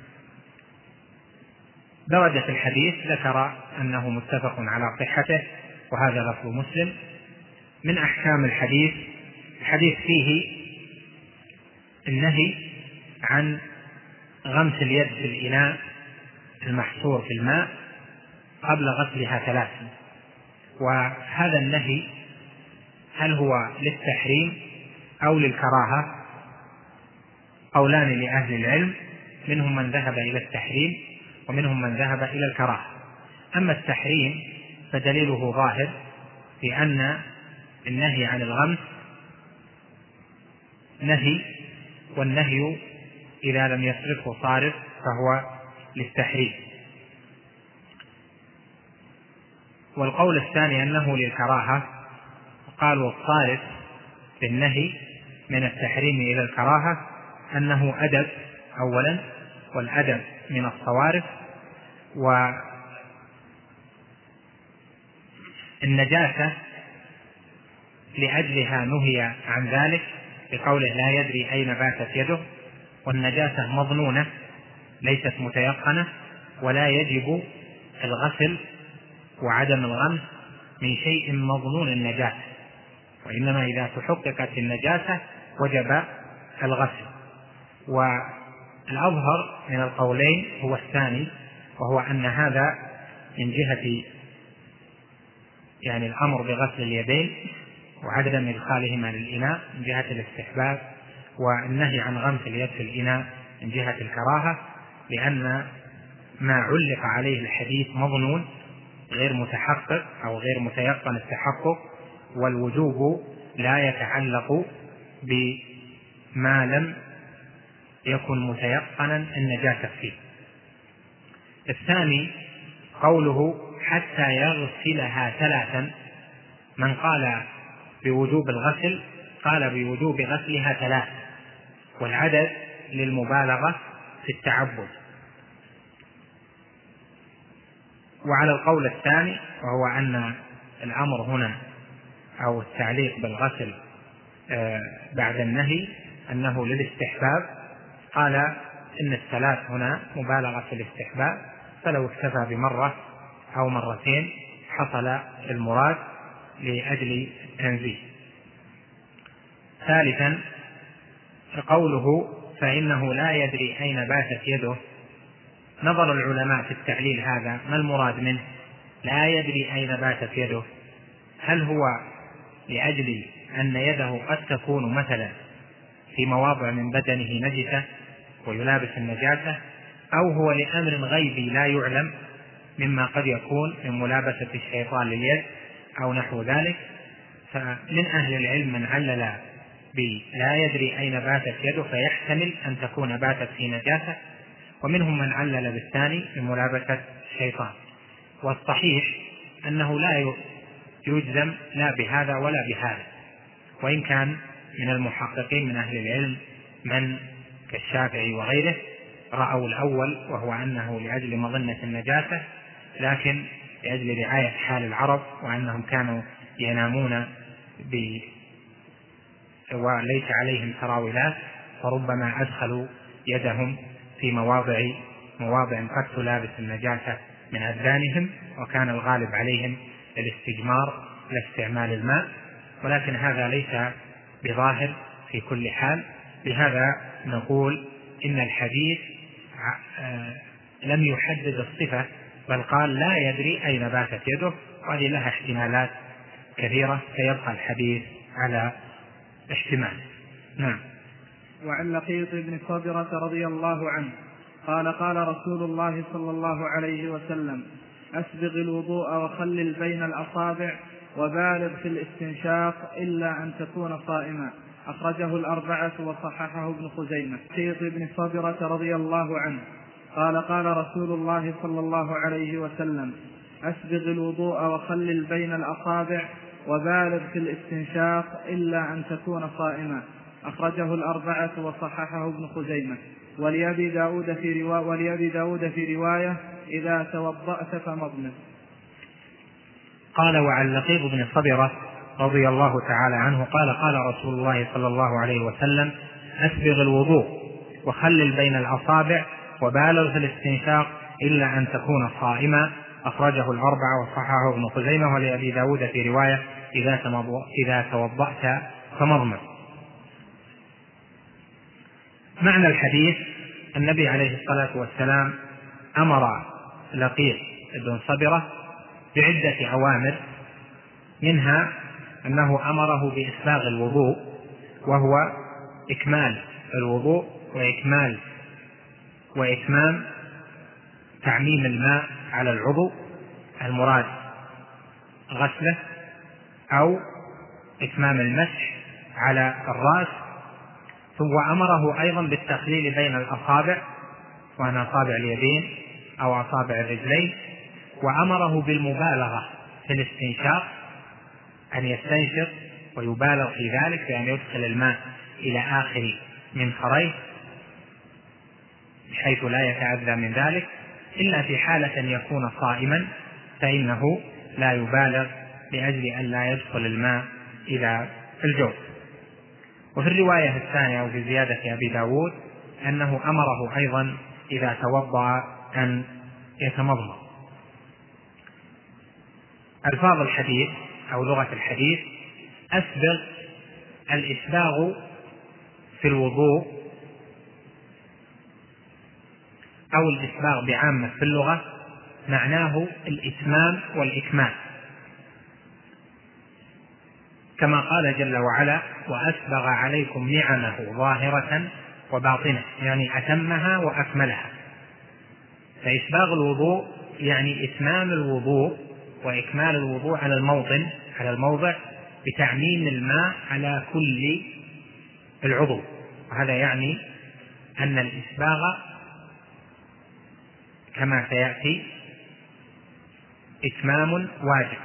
درجة الحديث ذكر أنه متفق على صحته، وهذا لفظ مسلم. من أحكام الحديث فيه النهي عن غمس اليد في الإناء المحصور في الماء قبل غسلها 3. وهذا النهي هل هو للتحريم أو للكراهة؟ قولان لأهل العلم، منهم من ذهب إلى التحريم ومنهم من ذهب إلى الكراهة. أما التحريم فدليله ظاهر في أن النهي عن الغمس نهي، والنهي إذا لم يصرفه صارف فهو للتحريم. والقول الثاني أنه للكراهة، قالوا الصارف بالنهي من التحريم إلى الكراهة أنه أدب أولا، والأدب من الصوارف، والنجاسة لأجلها نهي عن ذلك بقوله لا يدري أين باتت يده، والنجاسة مظنونة ليست متيقنة، ولا يجب الغسل وعدم الغمس من شيء مظنون النجاسة، وإنما إذا تحققت النجاسة وجب الغسل. والأظهر من القولين هو الثاني، وهو أن هذا من جهة يعني الأمر بغسل اليدين وعدم إدخالهما للإناء من جهة الاستحباب، والنهي عن غمس اليد في الإناء من جهة الكراهة، لأن ما علق عليه الحديث مظنون غير متحقق أو غير متيقن التحقق، والوجوب لا يتعلق بما لم يكن متيقنا النجاسة فيه. الثاني قوله حتى يغسلها 3، من قال بوجوب الغسل قال بوجوب غسلها 3، والعدد للمبالغة في التعبد. وعلى القول الثاني وهو أن الأمر هنا أو التعليق بالغسل بعد النهي أنه للاستحباب، قال إن 3 هنا مبالغة في الاستحباب، فلو اكتفى بمرة أو مرتين حصل المراد لأجل التنزيه. ثالثا قوله فإنه لا يدري أين باتت يده، نظر العلماء في التعليل هذا ما المراد منه لا يدري أين باتت يده؟ هل هو لأجل أن يده قد تكون مثلا في مواضع من بدنه نجسة ويلابس النجاسة، أو هو لأمر غيبي لا يعلم مما قد يكون من ملابسة الشيطان لليد أو نحو ذلك؟ فمن أهل العلم من علل بلا يدري أين باتت يده فيحتمل أن تكون باتت في نجاسة، ومنهم من علل بالثاني من ملابسة الشيطان. والصحيح أنه لا يجزم لا بهذا ولا بهذا، وإن كان من المحققين من أهل العلم من كالشافعي وغيره رأوا الأول، وهو أنه لأجل مظنة النجاسة، لكن لأجل رعاية حال العرب وأنهم كانوا ينامون وليس عليهم سراولات، فربما أدخلوا يدهم في مواضع قد تلابس النجاسة من أبدانهم، وكان الغالب عليهم الاستجمار لاستعمال الماء، ولكن هذا ليس بظاهر في كل حال. بهذا نقول إن الحديث لم يحدد الصفة، بل قال لا يدري أين باتت يده، وهذه لها احتمالات كثيرة سيبقى الحديث على احتمال. نعم. وعن لقيط بن صبرة رضي الله عنه قال قال رسول الله صلى الله عليه وسلم أسبغ الوضوء وخلل بين الأصابع وبالغ في الاستنشاق إلا أن تكون صائما، أخرجه الأربعة وصححه ابن خزيمة. لقيط بن صبرة رضي الله عنه قال قال رسول الله صلى الله عليه وسلم أسبغ الوضوء وخلل بين الأصابع وبالغ في الاستنشاق إلا أن تكون صائما، أخرجه الأربعة وصححه ابن خزيمة. ولأبي داود في رواية إذا توضأت فمضمض. قال وعن لقيط بن صبرة رضي الله تعالى عنه قال قال رسول الله صلى الله عليه وسلم أسبغ الوضوء وخلل بين الأصابع وبالغ في الاستنشاق إلا أن تكون صائما، أخرجه الأربعة وصححه ابن خزيمة. ولأبي داود في رواية إذا توضأت فمضمض. معنى الحديث النبي عليه الصلاة والسلام أمر لقيط بن صبرة بعدة أوامر، منها أنه أمره بإسباغ الوضوء، وهو إكمال الوضوء وإتمام تعميم الماء على العضو المراد غسله، أو إتمام المسح على الرأس. ثم أمره أيضا بالتخليل بين الأصابع، وأن أصابع اليدين أو أصابع الرجلين، وأمره بالمبالغة في الاستنشاق، أن يستنشق ويبالغ في ذلك بأن يدخل الماء إلى آخر منخريه بحيث لا يتعذى من ذلك، إلا في حالة أن يكون صائما فإنه لا يبالغ لأجل أن لا يدخل الماء إلى الجوف. وفي الرواية الثانية وفي زيادة أبي داود أنه أمره أيضا إذا توضأ أن يتمضمض. ألفاظ الحديث أو لغة الحديث: أسبغ، الإسباغ في الوضوء أو الإسباغ بعامة في اللغة معناه الإتمام والإكمال، كما قال جل وعلا: وأسبغ عليكم نعمه ظاهرة وباطنة، يعني أتمها وأكملها. فإسباغ الوضوء يعني إتمام الوضوء وإكمال الوضوء على الموضع بتعميم الماء على كل العضو، وهذا يعني أن الإسباغ كما سيأتي إتمام واجب.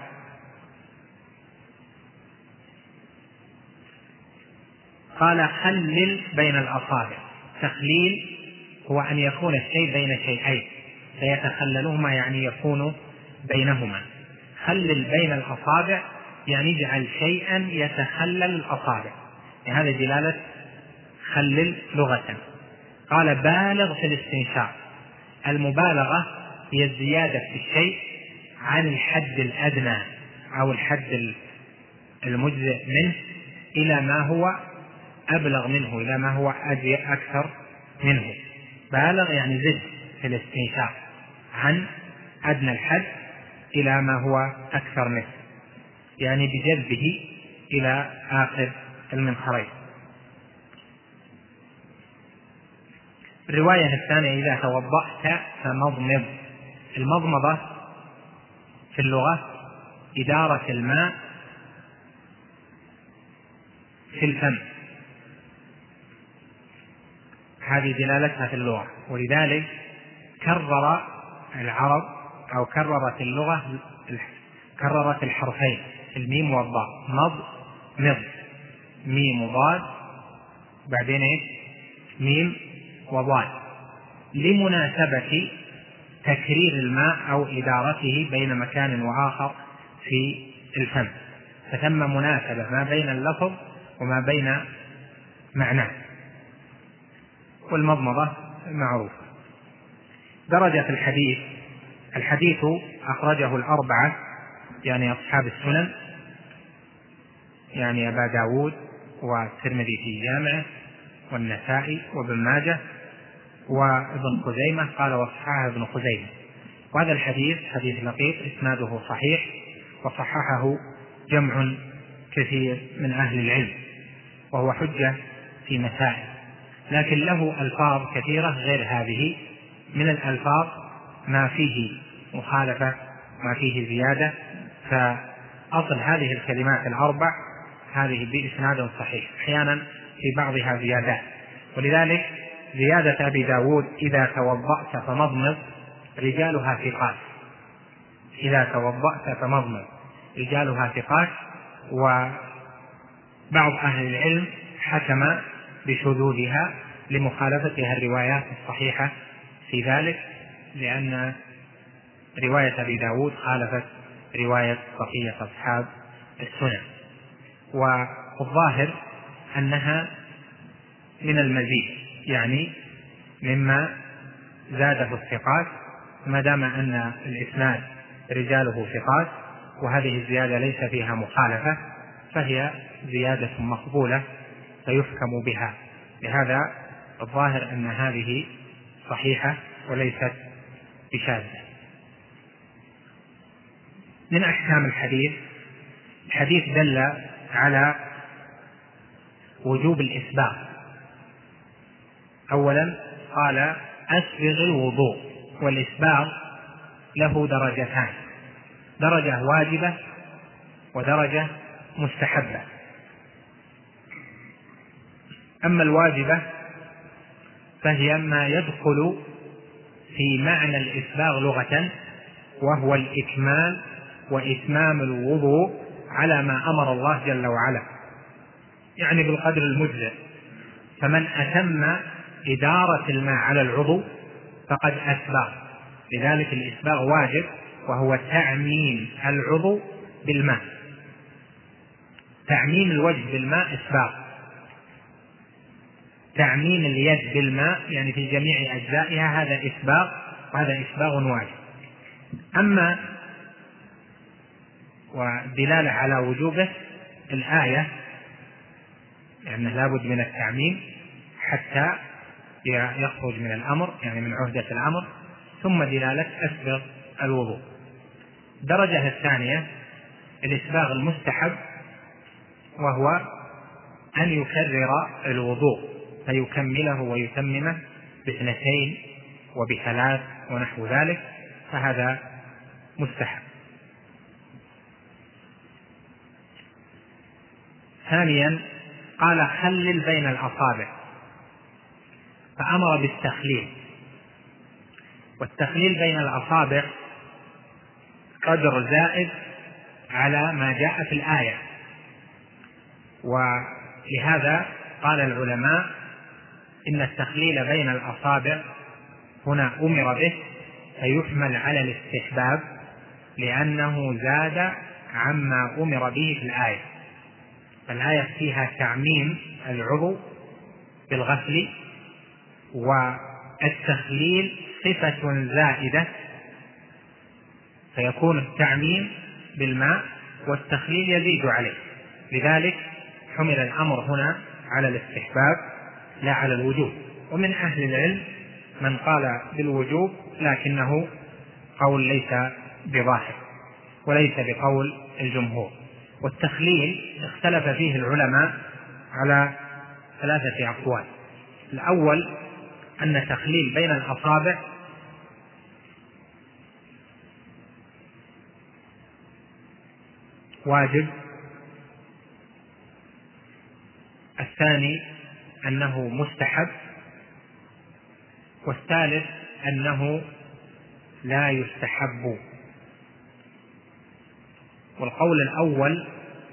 قال: خلل بين الأصابع. تخليل هو أن يكون الشيء بين شيئين فيتخللهما، يعني يكون بينهما. خلل بين الأصابع يعني اجعل شيئا يتخلل الأصابع، هذا دلالة خلل لغة. قال: بالغ في الاستنشاق. المبالغة هي الزيادة في الشيء عن الحد الأدنى أو الحد المجزئ منه إلى ما هو أبلغ منه، إلى ما هو أكثر منه. بالغ يعني زد في الاستنشاق عن أدنى الحد إلى ما هو أكثر منه، يعني بجذبه إلى آخر المنخرين. الرواية الثانية: إذا توضأت فمضمض. المضمضة في اللغة إدارة الماء في الفم، هذه دلالتها في اللغة، ولذلك كرر العرب أو كررت اللغة كررت الحرفين الميم والضاد، مض، ميم وضاد، بعدين ميم وضاد، لمناسبة تكرير الماء أو إدارته بين مكان وآخر في الفم، فتم مناسبة ما بين اللفظ وما بين معناه. والمضمضة معروفة. درجة الحديث أخرجه الأربعة، يعني أصحاب السنن، يعني أبا داود والترمذي في جامعه والنسائي وابن ماجه وابن خزيمة، قال وصححه ابن خزيمة. وهذا الحديث حديث لقيط إسناده صحيح، وصححه جمع كثير من أهل العلم، وهو حجة في مسائل، لكن له ألفاظ كثيرة غير هذه. من الألفاظ ما فيه مخالفة، ما فيه زيادة، فأصل هذه الكلمات الأربع هذه بإسناد صحيح، أحيانا في بعضها زيادات. ولذلك زيادة أبي داود: إذا توضأت فمضمض، رجالها ثقات. إذا توضأت فمضمض رجالها ثقات. وبعض أهل العلم حكم بشذوذها لمخالفتها الروايات الصحيحة في ذلك، لأن رواية أبي داود خالفت رواية بقية أصحاب السنن. والظاهر أنها من المزيد، يعني مما زاده الثقات، ما دام أن الإسناد رجاله ثقات وهذه الزيادة ليس فيها مخالفة فهي زيادة مقبولة فيحكم بها. لهذا الظاهر أن هذه صحيحة وليست بشاذة. من أحكام الحديث دل على وجوب الإسباغ. أولا قال أسبغ الوضوء، والإسباغ له درجتان: درجة واجبة ودرجة مستحبة. أما الواجبة فهي ما يدخل في معنى الإسباغ لغة، وهو الإكمال وإتمام الوضوء على ما أمر الله جل وعلا، يعني بالقدر المجزئ. فمن أتم إدارة الماء على العضو فقد أسبغ. لذلك الإسباغ واجب، وهو تعميم العضو بالماء. تعميم الوجه بالماء إسباغ، تعميم اليد بالماء يعني في جميع أجزائها هذا إسباغ، وهذا إسباغ واجب. أما والدلالة على وجوبه الآية، لأنه يعني لابد من التعميم حتى يخرج من الأمر، يعني من عهدة الأمر، ثم دلالة أسبغ الوضوء. الدرجة الثانية الإسباغ المستحب، وهو أن يكرر الوضوء فيكمله ويتممه باثنتين وبثلاث ونحو ذلك، فهذا مستحب. ثانيا قال خلل بين الأصابع، فأمر بالتخليل. والتخليل بين الأصابع قدر زائد على ما جاء في الآية، ولهذا قال العلماء إن التخليل بين الأصابع هنا أمر به فيحمل على الاستحباب، لأنه زاد عما أمر به في الآية. فالآية فيها تعميم العضو بالغسل، والتخليل صفة زائدة، فيكون التعميم بالماء والتخليل يزيد عليه. لذلك حمل الأمر هنا على الاستحباب لا على الوجوب. ومن أهل العلم من قال بالوجوب، لكنه قول ليس بظاهر وليس بقول الجمهور. والتخليل اختلف فيه العلماء على 3 أقوال. الأول أن تخليل بين الأصابع واجب. الثاني أنه مستحب. والثالث أنه لا يستحب. والقول الأول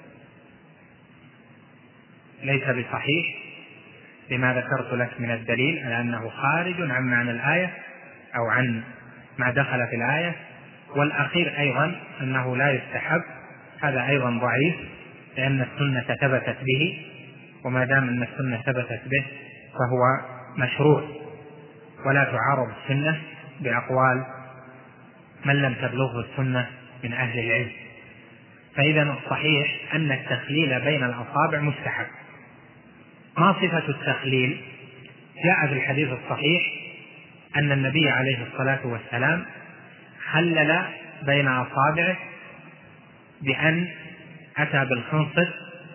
ليس بصحيح لما ذكرت لك من الدليل على أنه خارج عن معنى الآية أو عن ما دخل في الآية. والأخير أيضا أنه لا يستحب، هذا أيضا ضعيف، لأن السنة ثبتت به، وما دام أن السنة ثبتت به فهو مشروع، ولا تعارض السنة بأقوال من لم تبلغه السنة من أهل العلم. فإذا الصحيح أن التخليل بين الأصابع مستحب. ما صفة التخليل؟ جاء في الحديث الصحيح أن النبي عليه الصلاة والسلام خلل بين أصابعه بأن أتى بالخنصر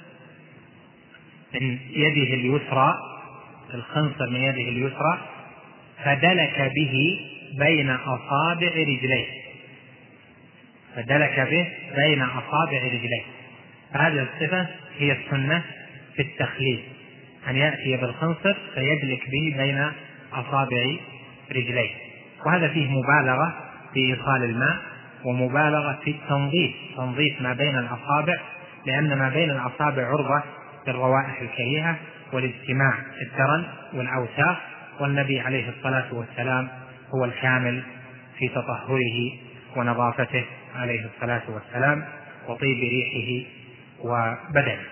من يده اليسرى، الخنصر من يده اليسرى، فدلك به بين أصابع رجليه، فدلك به بين أصابع رجليه. هذه الصفة هي السنة في التخليل، أن يأتي بالخنصر فيدلك به بين أصابع رجليه. وهذا فيه مبالغة في إيصال الماء، ومبالغة في تنظيف ما بين الأصابع، لأن ما بين الأصابع عرضة للروائح الكريهة والاجتماع الدرن والأوساخ، والنبي عليه الصلاة والسلام هو الكامل في تطهره ونظافته عليه الصلاة والسلام وطيب ريحه وبدنه.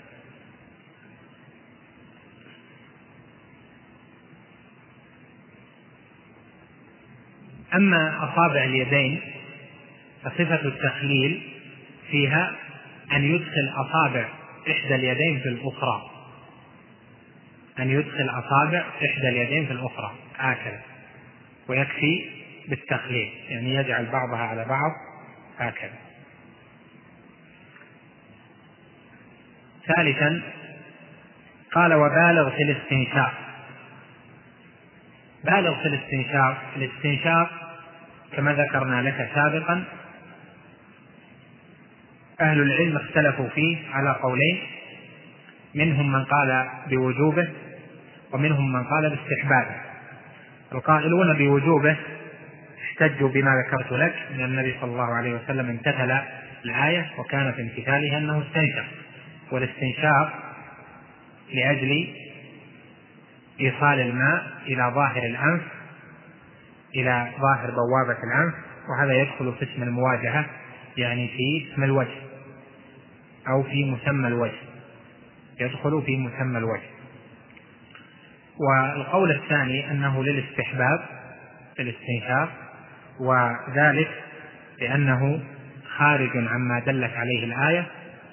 أما أصابع اليدين فصفة التخليل فيها أن يدخل أصابع إحدى اليدين في الأخرى، أن يدخل أصابع إحدى اليدين في الأخرى هكذا، ويكفي بالتخليل، يعني يجعل بعضها على بعض هكذا. ثالثا قال وبالغ في الاستنشاق. بالغ في الاستنشاق. الاستنشاق كما ذكرنا لك سابقا أهل العلم اختلفوا فيه على قولين، منهم من قال بوجوبه ومنهم من قال باستحبابه. القائلون بوجوبه احتجوا بما ذكرت لك من النبي صلى الله عليه وسلم امتثل الآية وكان في امتثالها أنه استنشق، والاستنشاق لأجل إيصال الماء إلى ظاهر الأنف، إلى ظاهر بوابة الأنف، وهذا يدخل في اسم المواجهة، يعني في اسم الوجه أو في مسمى الوجه، يدخل في مسمى الوجه. والقول الثاني أنه للاستحباب في الاستنشاق، وذلك لأنه خارج عما دلت عليه الآية.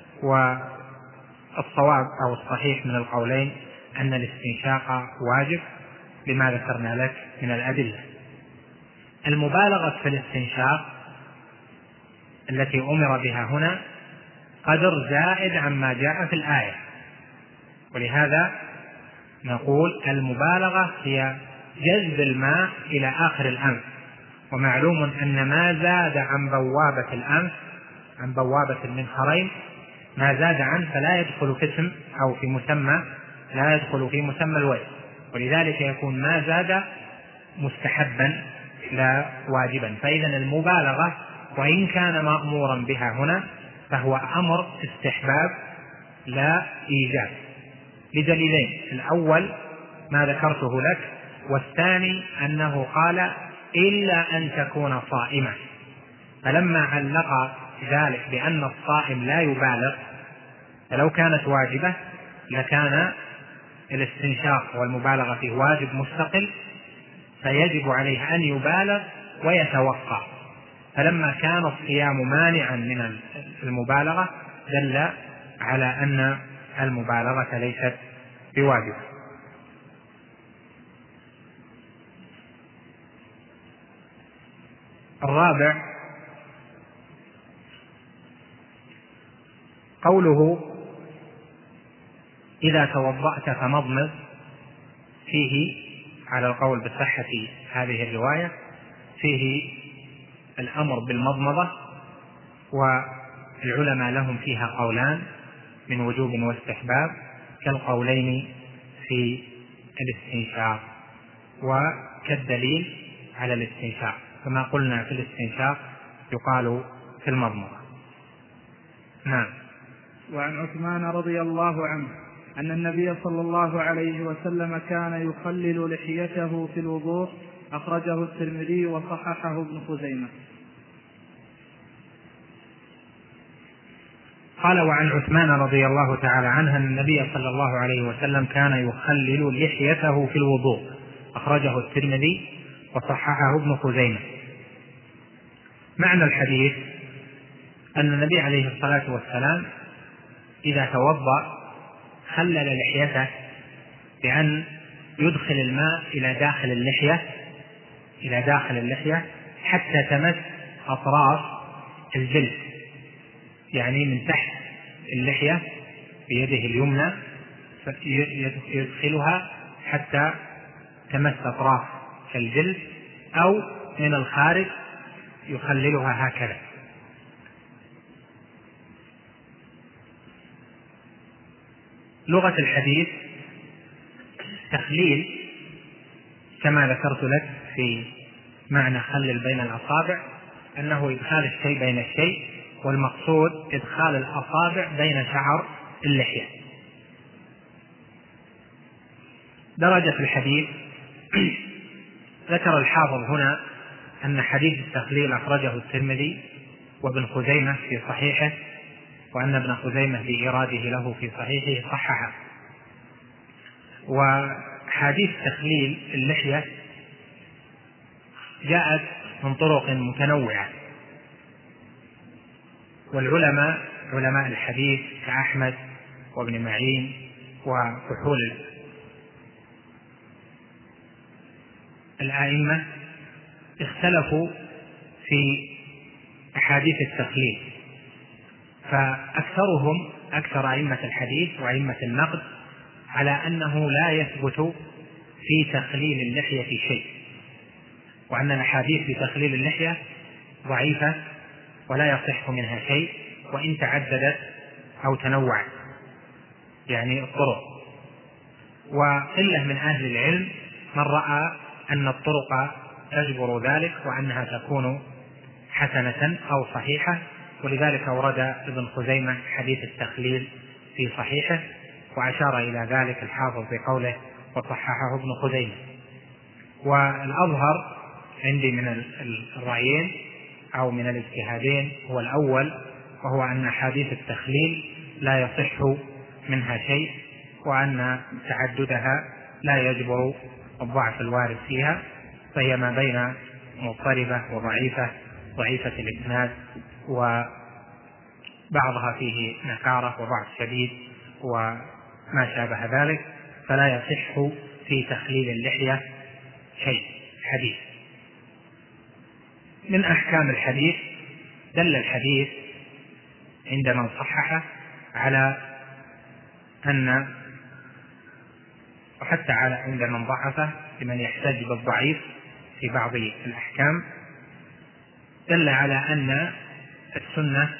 والصواب أو الصحيح من القولين أن الاستنشاق واجب لما ذكرنا لك من الأدلة. المبالغة في الاستنشاق التي أمر بها هنا قدر زائد عما جاء في الآية، ولهذا نقول المبالغة هي جذب الماء إلى آخر الأنف، ومعلوم أن ما زاد عن بوابة الأنف، عن بوابة المنخرين، ما زاد عنه فلا يدخل في اسم أو في مسمى، لا يدخل في مسمى الوجه، ولذلك يكون ما زاد مستحبا لا واجبا. فإذا المبالغة وإن كان مأمورا بها هنا فهو أمر استحباب لا إيجاب، لدليلين: الأول ما ذكرته لك، والثاني أنه قال إلا أن تكون صائما، فلما علق ذلك بأن الصائم لا يبالغ، فلو كانت واجبة لكان الاستنشاق والمبالغة فيه واجب مستقل، فيجب عليه أن يبالغ ويتوقع. فلما كان الصيام مانعا من المبالغة دل على أن المبالغة ليست بواجب. الرابع قوله إذا توضأت فمضمض، فيه على القول بصحة هذه الرواية فيه الأمر بالمضمضة، والعلماء لهم فيها قولان من وجوب واستحباب كالقولين في الاستنشاق، وكالدليل على الاستنشاق كما قلنا في الاستنشاق يقال في المضمضة. نعم. وعن عثمان رضي الله عنه أن النبي صلى الله عليه وسلم كان يخلل لحيته في الوضوء، أخرجه الترمذي وصححه ابن خزيمة. قال وعن عثمان رضي الله تعالى عنه أن النبي صلى الله عليه وسلم كان يخلل لحيته في الوضوء، أخرجه الترمذي وصححه ابن خزيمة. معنى الحديث أن النبي عليه الصلاة والسلام إذا توضأ خلل لحيته بأن يدخل الماء إلى داخل اللحية حتى تمس أطراف الجلد، يعني من تحت اللحية بيده اليمنى يدخلها حتى تمس أطراف الجلد، أو من الخارج يخللها هكذا. لغة الحديث تخليل كما ذكرت لك في معنى خلل بين الأصابع، أنه إدخال الشيء بين الشيء، والمقصود إدخال الأصابع بين شعر اللحية. درجة الحديث ذكر الحافظ هنا أن حديث التخليل أخرجه الترمذي وابن خزيمة في صحيحه، وأن ابن خزيمة بإراده له في صحيحه صححه. وحديث تخليل اللحية جاءت من طرق متنوعة، والعلماء علماء الحديث كأحمد وابن معين وكحول الآئمة اختلفوا في أحاديث التخليل، فأكثرهم أكثر أئمة الحديث وأئمة النقد على أنه لا يثبت في تخليل اللحية شيء، وأن الأحاديث في تخليل اللحية ضعيفة ولا يصح منها شيء وإن تعددت أو تنوعت يعني الطرق. وقلة من أهل العلم من رأى أن الطرق تجبر ذلك وأنها تكون حسنة أو صحيحة، ولذلك أورد ابن خزيمة حديث التخليل في صحيحه، وأشار إلى ذلك الحافظ بقوله وصححه ابن خزيمة. والأظهر عندي من الرأيين أو من الاجتهادين هو الأول، وهو أن حديث التخليل لا يصح منها شيء، وأن تعددها لا يجبر الضعف الوارد فيها، فهي ما بين مضطربة وضعيفة، ضعيفة الإسناد وبعضها فيه نكارة وضعف شديد وما شابه ذلك، فلا يصح في تخليل اللحية شيء حديث. من أحكام الحديث دل الحديث عند من صححه على أن، وحتى على عند من ضعفه لمن يحتج بالضعيف في بعض الأحكام، دل على أن السنة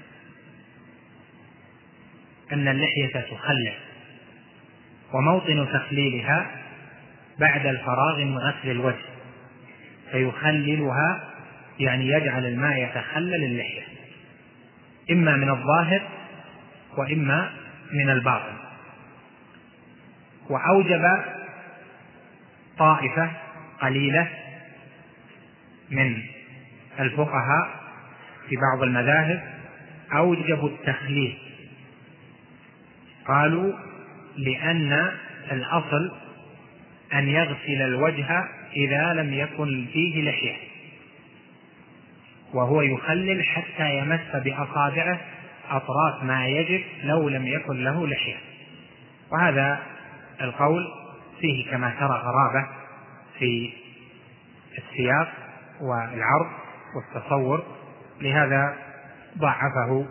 أن اللحية تخلل، وموطن تخليلها بعد الفراغ من غسل الوجه، فيخللها يعني يجعل الماء يتخلل اللحية إما من الظاهر وإما من الباطن. وأوجب طائفة قليلة من الفقهاء في بعض المذاهب أوجبوا التخليل، قالوا لأن الأصل أن يغسل الوجه إذا لم يكن فيه لحية، وهو يخلل حتى يمس بأصابعه أطراف ما يجب لو لم يكن له لحية. وهذا القول فيه كما ترى غرابة في السياق والعرض والتصور، لهذا ضعفه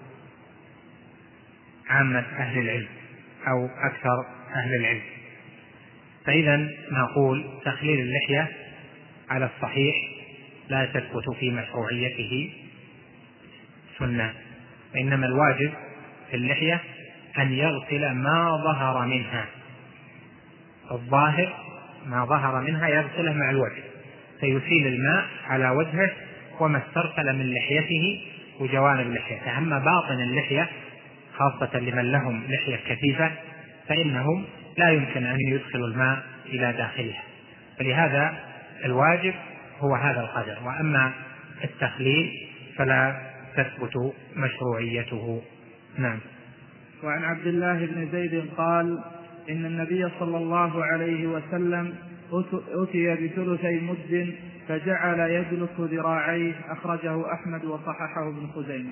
عامة أهل العلم أو أكثر أهل العلم. فإذا نقول تخليل اللحية على الصحيح لا تثبت في مشروعيته سنة، وإنما الواجب في اللحية أن يغسل ما ظهر منها، الظاهر ما ظهر منها يغسله مع الوجه، فيسيل الماء على وجهه وما استرسل من لحيته وجوانب لحيته. أما باطن اللحية خاصة لمن لهم لحية كثيفة فإنهم لا يمكن أن يدخلوا الماء إلى داخلها، فلهذا الواجب هو هذا القدر. وأما التخليل فلا تثبت مشروعيته. نعم. وعن عبد الله بن زيد قال إن النبي صلى الله عليه وسلم أتي بثلثي مد فجعل يدلك ذراعيه، أخرجه أحمد وصححه ابن خزيمة.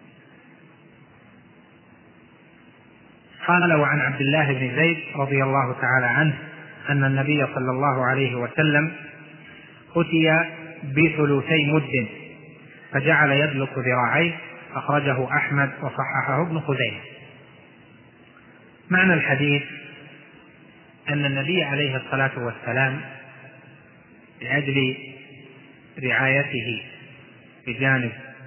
قال وعن عبد الله بن زيد رضي الله تعالى عنه أن النبي صلى الله عليه وسلم أتي بثلثي مد فجعل يدلك ذراعيه، أخرجه أحمد وصححه ابن خزيمة. معنى الحديث أن النبي عليه الصلاة والسلام لأجل رعايته بجانب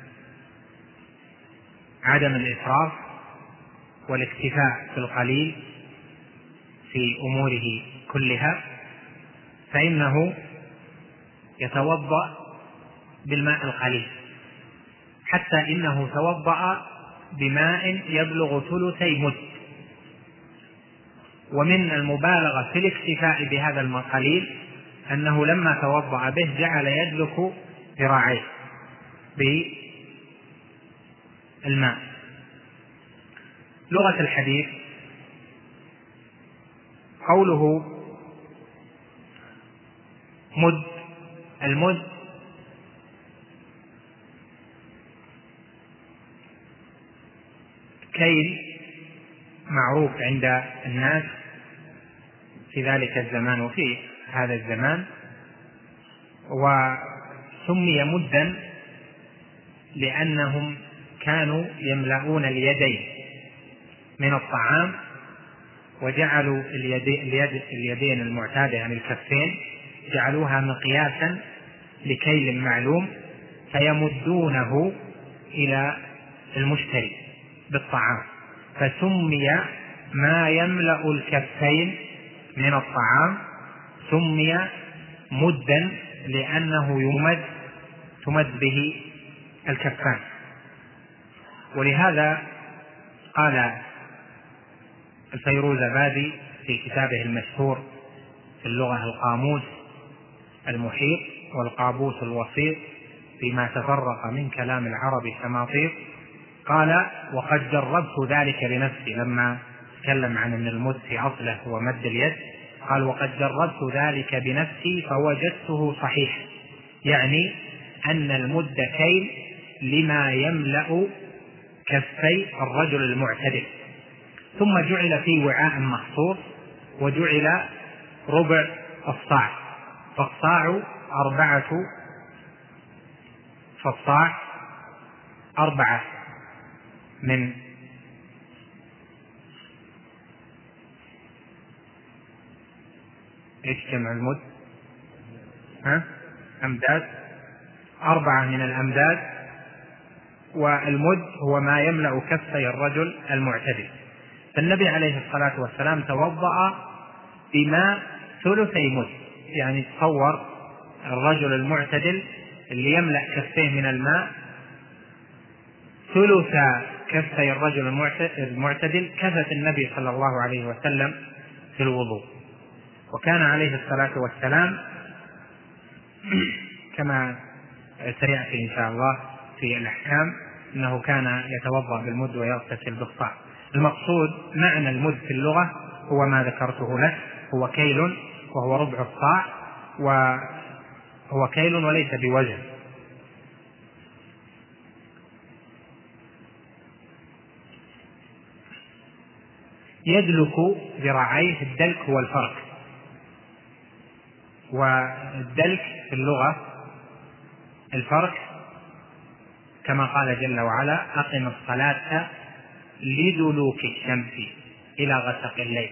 عدم الإسراف والاكتفاء بالقليل في أموره كلها، فإنه يتوضأ بالماء القليل، حتى إنه توضأ بماء يبلغ ثلثي مد. ومن المبالغة في الاكتفاء بهذا الماء القليل أنه لما توضأ به جعل يدلك ذراعيه بالماء. لغة الحديث قوله مد، المد كيل معروف عند الناس في ذلك الزمان وفي هذا الزمان، سمي مدا لأنهم كانوا يملؤون اليدين من الطعام، وجعلوا اليدين المعتادة يعني الكفين جعلوها مقياسا لكيل معلوم، فيمدونه إلى المشتري بالطعام، فسمي ما يملأ الكفين من الطعام سمي مدا لأنه تمد به الكفان. ولهذا قال الفيروزابادي في كتابه المشهور في اللغة القاموس المحيط والقابوس الوسيط فيما تفرق من كلام العرب شماطير، قال: وقد جربت ذلك بنفسي، لما تكلم عن أن المد في أصله هو مد اليد، قال: وقد جربت ذلك بنفسي فوجدته صحيح، يعني أن المد كيل لما يملأ كفي الرجل المعتدل. ثم جعل في وعاء مخصوص وجعل ربع الصاع، فالصاع 4 من ايش جمع المد؟ أمداد، 4 من الأمداد، والمد هو ما يملأ كفي الرجل المعتدل. فالنبي عليه الصلاة والسلام توضأ بماء 2 مد، يعني تصور الرجل المعتدل اللي يملأ كفيه من الماء 3 كفي الرجل المعتدل كفت النبي صلى الله عليه وسلم في الوضوء. وكان عليه الصلاة والسلام كما سيأتي إن شاء الله في الأحكام أنه كان يتوضأ بالمد ويغتسل بالصاع. المقصود معنى المد في اللغة هو ما ذكرته لك، هو كيل وهو ربع الصاع، وهو كيل وليس بوزن. يدلك ذراعيه، الدلك هو الفرق، والدلك في اللغة الفرق كما قال جل وعلا: أقم الصلاة لدلوك الشمس إلى غسق الليل.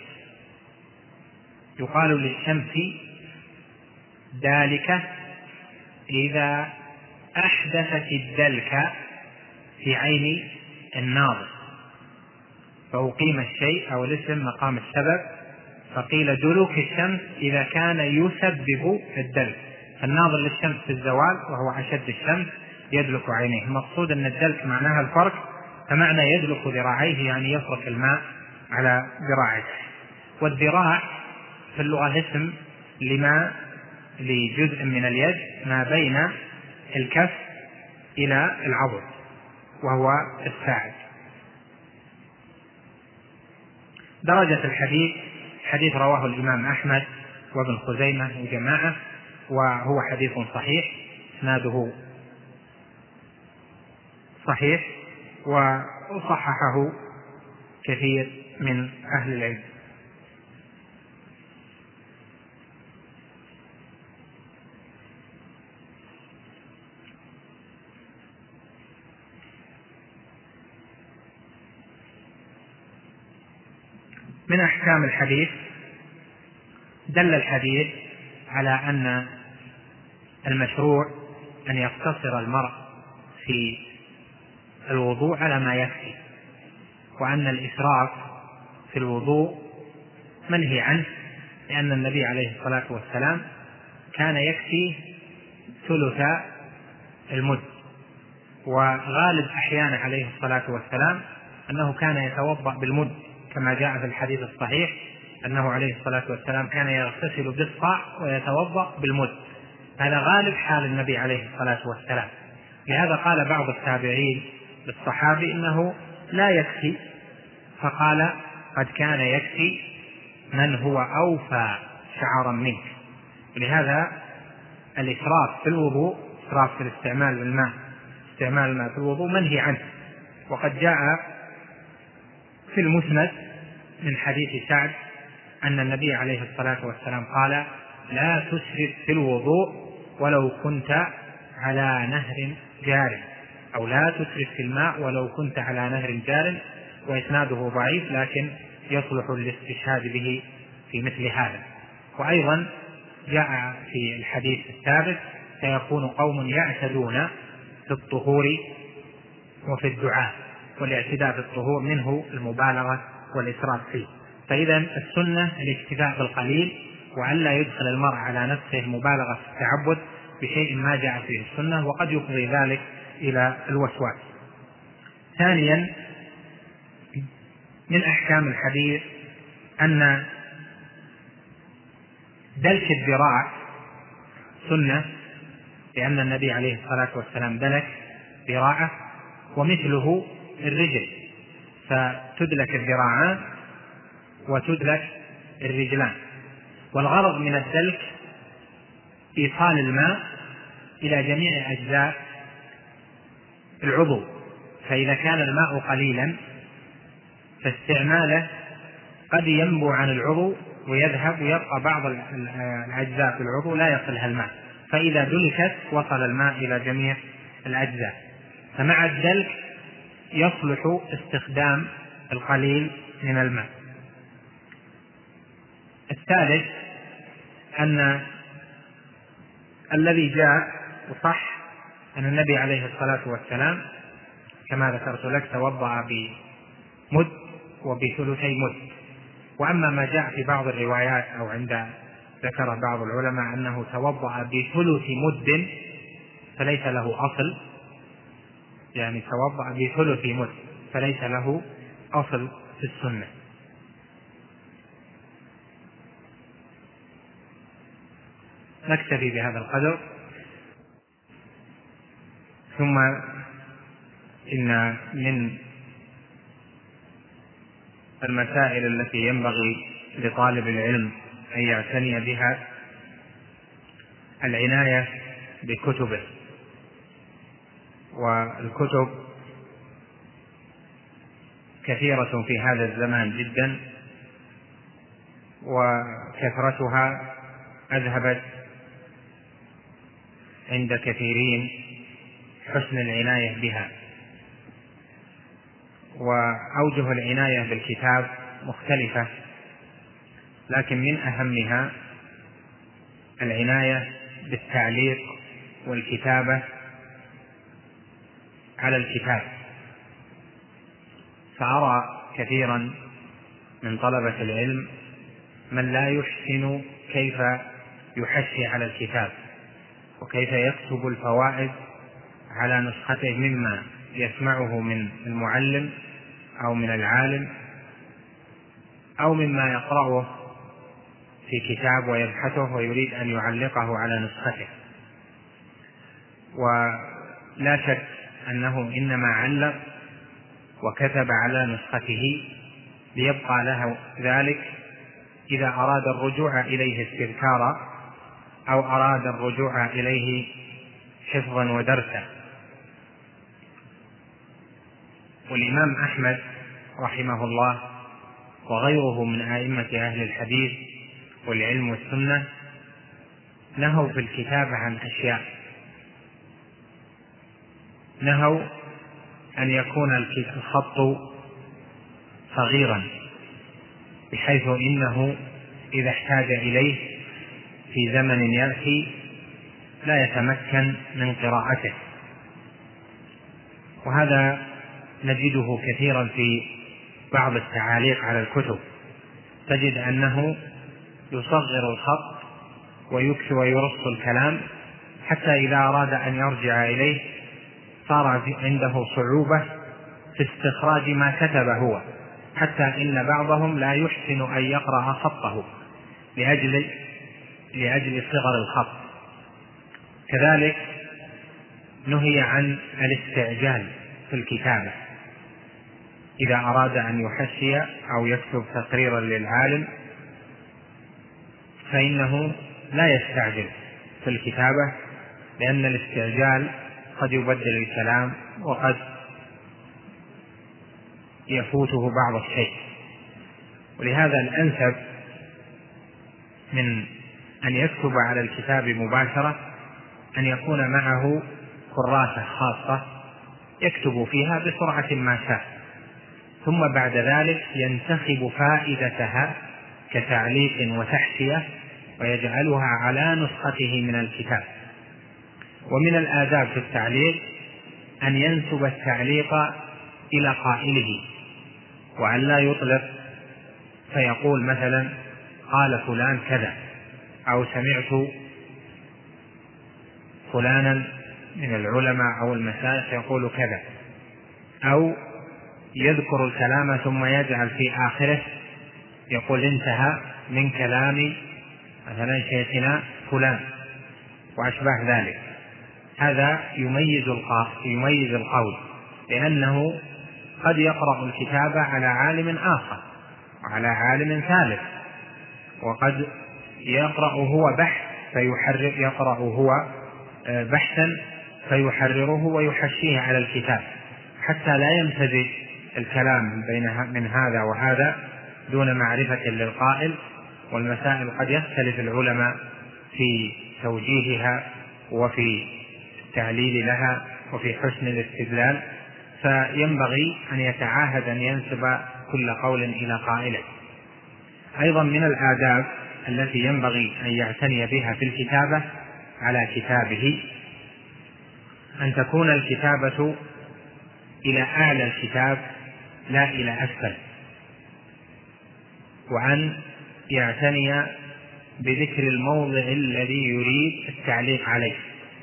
يقال للشمس دالكة إذا أحدثت الدلك في عين الناظر، فأقيم الشيء أو الاسم مقام السبب، فقيل دلوك الشمس إذا كان يسبب الدلك، فالناظر للشمس في الزوال وهو أشد الشمس يدلك عينيه. المقصود أن الدلك معناها الفرق، فمعنى يدلك ذراعيه يعني يفرك الماء على ذراعيه. والذراع في اللغة اسم لجزء من اليد ما بين الكف إلى العضد وهو الساعد. درجة الحديث حديث رواه الإمام أحمد وابن خزيمة وجماعة، وهو حديث صحيح، إسناده صحيح، وصححه كثير من أهل العلم. من أحكام الحديث: دل الحديث على أن المشروع أن يقتصر المرء في الوضوء على ما يكفي، وأن الإسراف في الوضوء منهي عنه، لأن النبي عليه الصلاة والسلام كان يكفي 1/3 المد، وغالب أحيانه عليه الصلاة والسلام أنه كان يتوضأ بالمد، كما جاء في الحديث الصحيح أنه عليه الصلاة والسلام كان يغتسل بالصاع ويتوضأ بالمد. هذا غالب حال النبي عليه الصلاة والسلام. لهذا قال بعض التابعين للصحابي إنه لا يكفي، فقال: قد كان يكفي من هو أوفى شعرا منك. لهذا الإسراف في الوضوء، إسراف في الاستعمال بالماء، استعمال الماء في الوضوء منهي عنه. وقد جاء في المسند من حديث سعد أن النبي عليه الصلاة والسلام قال: لا تسرف في الوضوء ولو كنت على نهر جار، أو لا تسرف في الماء ولو كنت على نهر جار، وإسناده ضعيف لكن يصلح للاستشهاد به في مثل هذا. وأيضا جاء في الحديث الثابت: سيكون قوم يعتدون في الطهور وفي الدعاء، والاعتداء في الطهور منه المبالغة والإسراف فيه. فإذا السنة الاكتفاء بالقليل، وألا يدخل المرء على نفسه المبالغة في التعبد بشيء ما جاء فيه السنة، وقد يفضي ذلك إلى الوسواس. ثانيا من أحكام الحديث أن دلك الذراع سنة، لأن النبي عليه الصلاة والسلام دلك ذراعه، ومثله الرجل، فتدلك الذراعان وتدلك الرجلان. والغرض من الدلك إيصال الماء إلى جميع أجزاء العضو، فإذا كان الماء قليلا فاستعماله قد ينبو عن العضو ويذهب، ويبقى بعض الأجزاء في العضو لا يصلها الماء، فإذا دلكت وصل الماء إلى جميع الأجزاء. فمع الدلك يصلح استخدام القليل من الماء. الثالث أن الذي جاء وصح أن النبي عليه الصلاة والسلام كما ذكرت لك توضأ بمد وبثلثي مد. وأما ما جاء في بعض الروايات أو عند ذكر بعض العلماء أنه توضأ بثلث مد فليس له أصل، يعني توضأ بثلث مد فليس له أصل في السنة. نكتفي بهذا القدر. ثم إن من المسائل التي ينبغي لطالب العلم أن يعتني بها العناية بكتبه. والكتب كثيرة في هذا الزمان جدا، وكثرتها أذهبت عند كثيرين حسن العناية بها. وأوجه العناية بالكتاب مختلفة، لكن من أهمها العناية بالتعليق والكتابة على الكتاب. فأرى كثيرا من طلبة العلم من لا يحسن كيف يحشي على الكتاب وكيف يكتب الفوائد على نسخته مما يسمعه من المعلم أو من العالم أو مما يقرأه في كتاب ويبحثه ويريد أن يعلقه على نسخته. ولا شك أنه إنما علق وكتب على نسخته ليبقى له ذلك إذا أراد الرجوع إليه استذكارا أو أراد الرجوع إليه حفظا ودرسا. والإمام أحمد رحمه الله وغيره من أئمة أهل الحديث والعلم والسنة نهوا في الكتابة عن أشياء. نهوا أن يكون الخط صغيرا بحيث إنه إذا احتاج إليه في زمن يأتي لا يتمكن من قراءته. وهذا نجده كثيرا في بعض التعاليق على الكتب، تجد أنه يصغر الخط ويكثر ويرص الكلام حتى إذا أراد أن يرجع إليه صار عنده صعوبة في استخراج ما كتب هو، حتى إن بعضهم لا يحسن أن يقرأ خطه لأجل صغر الخط. كذلك نهي عن الاستعجال في الكتابة. إذا أراد أن يحشي أو يكتب تقريرا للعالم فإنه لا يستعجل في الكتابة، لأن الاستعجال قد يبدل الكلام وقد يفوته بعض الشيء. ولهذا الأنسب من أن يكتب على الكتاب مباشرة أن يكون معه كراسة خاصة يكتب فيها بسرعة ما شاء، ثم بعد ذلك ينتخب فائدتها كتعليق وتحشية ويجعلها على نسخته من الكتاب. ومن الآداب في التعليق أن ينسب التعليق إلى قائله، وأن لا يطلق فيقول مثلا قال فلان كذا، أو سمعت فلانا من العلماء أو المشايخ يقول كذا، أو يذكر الكلام ثم يجعل في آخره يقول انتهى من كلام مثلا شيخنا فلان وأشباه ذلك. هذا يميز القول، لأنه قد يقرأ الكتاب على عالم آخر وعلى عالم ثالث، وقد يقرأ هو بحثا فيحرره ويحشيه على الكتاب، حتى لا يمتزج الكلام من هذا وهذا دون معرفة للقائل. والمسائل قد يختلف العلماء في توجيهها وفي التعليل لها وفي حسن الاستدلال، فينبغي أن يتعاهد أن ينسب كل قول إلى قائله. أيضا من الآداب التي ينبغي أن يعتني بها في الكتابة على كتابه أن تكون الكتابة إلى أعلى الكتاب لا إلى أسفل، وأن يعتني بذكر الموضع الذي يريد التعليق عليه.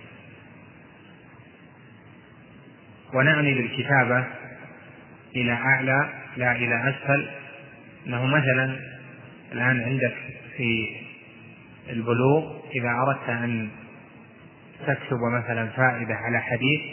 ونعني بالكتابة إلى أعلى لا إلى أسفل أنه مثلا الآن عندك في البلوغ إذا أردت أن تكتب مثلا فائدة على حديث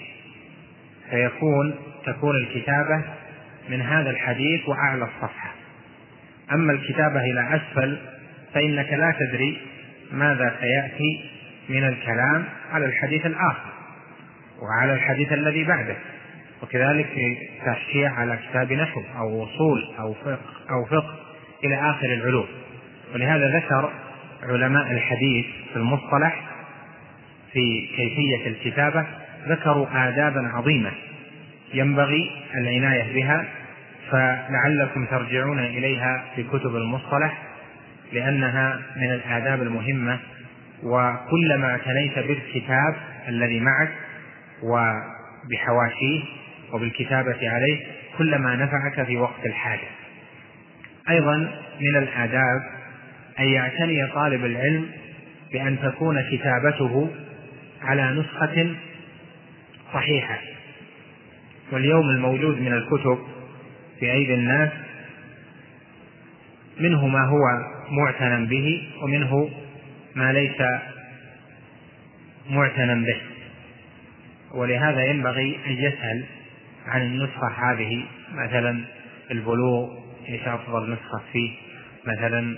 تكون الكتابة من هذا الحديث وأعلى الصفحة. أما الكتابة إلى أسفل فإنك لا تدري ماذا سيأتي من الكلام على الحديث الآخر وعلى الحديث الذي بعده، وكذلك في تحشية على كتاب نحو أو وصول أو فقه إلى آخر العلوم. ولهذا ذكر علماء الحديث في المصطلح في كيفية الكتابة، ذكروا آدابا عظيمة ينبغي العناية بها، فلعلكم ترجعون إليها في كتب المصطلح لأنها من الآداب المهمة. وكلما اعتنيت بالكتاب الذي معك وبحواشيه وبالكتابة عليه كلما نفعك في وقت الحاجة. أيضا من الآداب أن يعتني طالب العلم بأن تكون كتابته على نسخة صحيحة. واليوم الموجود من الكتب في أيدي الناس منه ما هو معتنى به ومنه ما ليس معتنى به، ولهذا ينبغي أن يسأل عن النسخة هذه، مثلا البلوغ ايش أفضل نسخة فيه، مثلا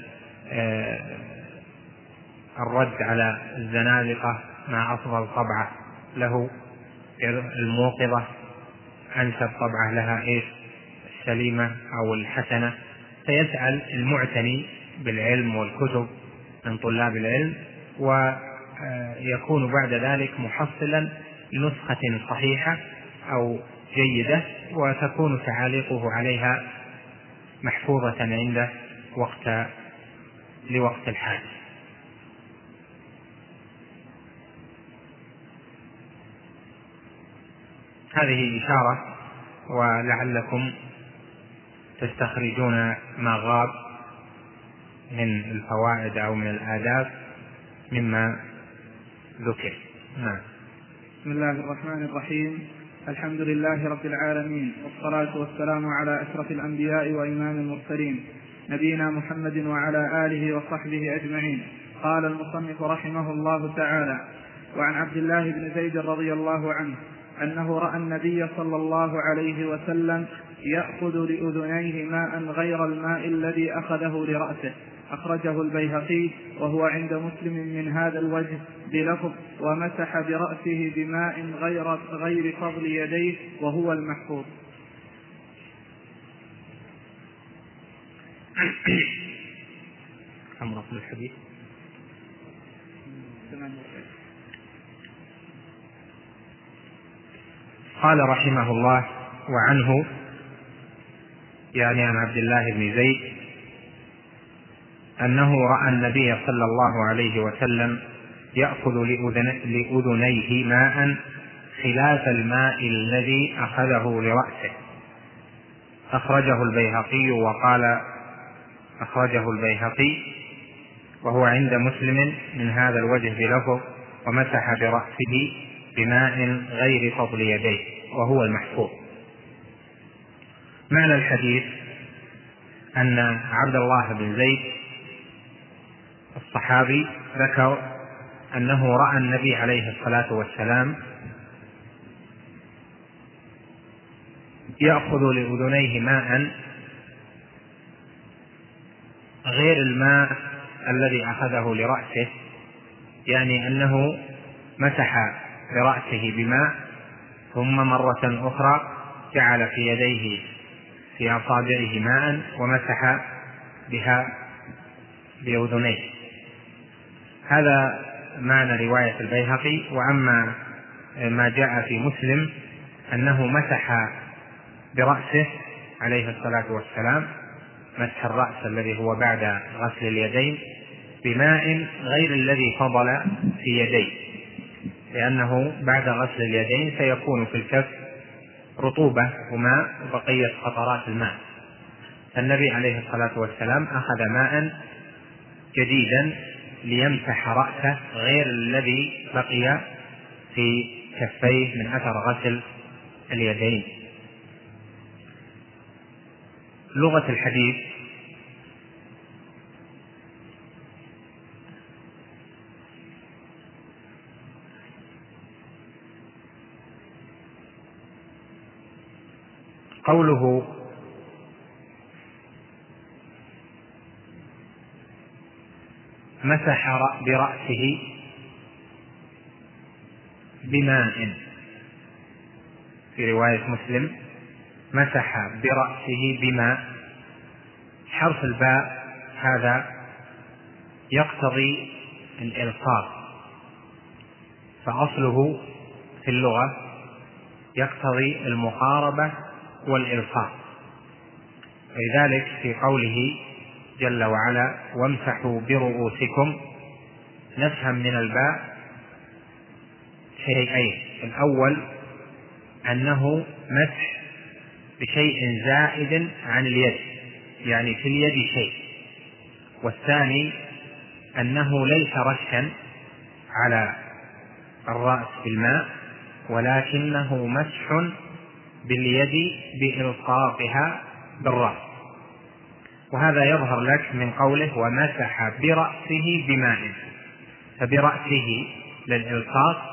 الرد على الزنادقة ما أفضل طبعة له، الموقظة أنسب طبعة لها إيش، السليمة أو الحسنة. فيسأل المعتني بالعلم والكتب من طلاب العلم، ويكون بعد ذلك محصلا لنسخة صحيحة أو جيدة، وتكون تعاليقه عليها محفوظة عنده لوقت الحاجة. هذه إشارة ولعلكم تستخرجون ما غاب من الفوائد أو من الآداب مما ذكر. نعم. بسم الله الرحمن الرحيم. الحمد لله رب العالمين، والصلاة والسلام على أشرف الأنبياء وإمام المرسلين نبينا محمد وعلى آله وصحبه أجمعين. قال المصنف رحمه الله تعالى: وعن عبد الله بن زيد رضي الله عنه أنه رأى النبي صلى الله عليه وسلم يأخذ لأذنيه ماء غير الماء الذي أخذه لرأسه. أخرجه البيهقي وهو عند مسلم من هذا الوجه بلفظ: ومسح برأسه بماء غير فضل يديه، وهو المحفوظ. كم رقم الحديث؟ قال رحمه الله: وعنه يعني عن عبد الله بن زيد أنه رأى النبي صلى الله عليه وسلم يأخذ لأذنيه ماء خلاف الماء الذي أخذه لرأسه. أخرجه البيهقي، وقال أخرجه البيهقي وهو عند مسلم من هذا الوجه بلفظ: ومسح برأسه بماء غير فضل يديه، وهو المحفوظ. معنى الحديث أن عبد الله بن زيد الصحابي ذكر أنه رأى النبي عليه الصلاة والسلام يأخذ لأذنيه ماء غير الماء الذي أخذه لرأسه، يعني أنه مسح برأسه بماء، ثم مرة أخرى جعل في يديه في أصابعه ماء ومسح بها بأذنيه. هذا معنى رواية البيهقي. وأما ما جاء في مسلم أنه مسح برأسه عليه الصلاة والسلام، مسح الرأس الذي هو بعد غسل اليدين بماء غير الذي فضل في يديه، لأنه بعد غسل اليدين سيكون في الكف رطوبة وماء وبقية قطرات الماء. النبي عليه الصلاة والسلام أخذ ماء جديدا ليمسح رأسه غير الذي بقي في كفيه من أثر غسل اليدين. لغة الحديث: قوله مسح برأسه بماء، في رواية مسلم مسح برأسه بماء، حرف الباء هذا يقتضي الإلصاق، فأصله في اللغة يقتضي المقاربة والإلصاق، ولذلك في قوله جل وعلا: وامسحوا برؤوسكم، نفهم من الباء شيئين: الأول أنه مسح بشيء زائد عن اليد، يعني في اليد شيء، والثاني أنه ليس رشا على الرأس بالماء، ولكنه مسح باليد بإلصاقها بالرأس. وهذا يظهر لك من قوله: ومسح برأسه بماء، فبرأسه للإلصاق،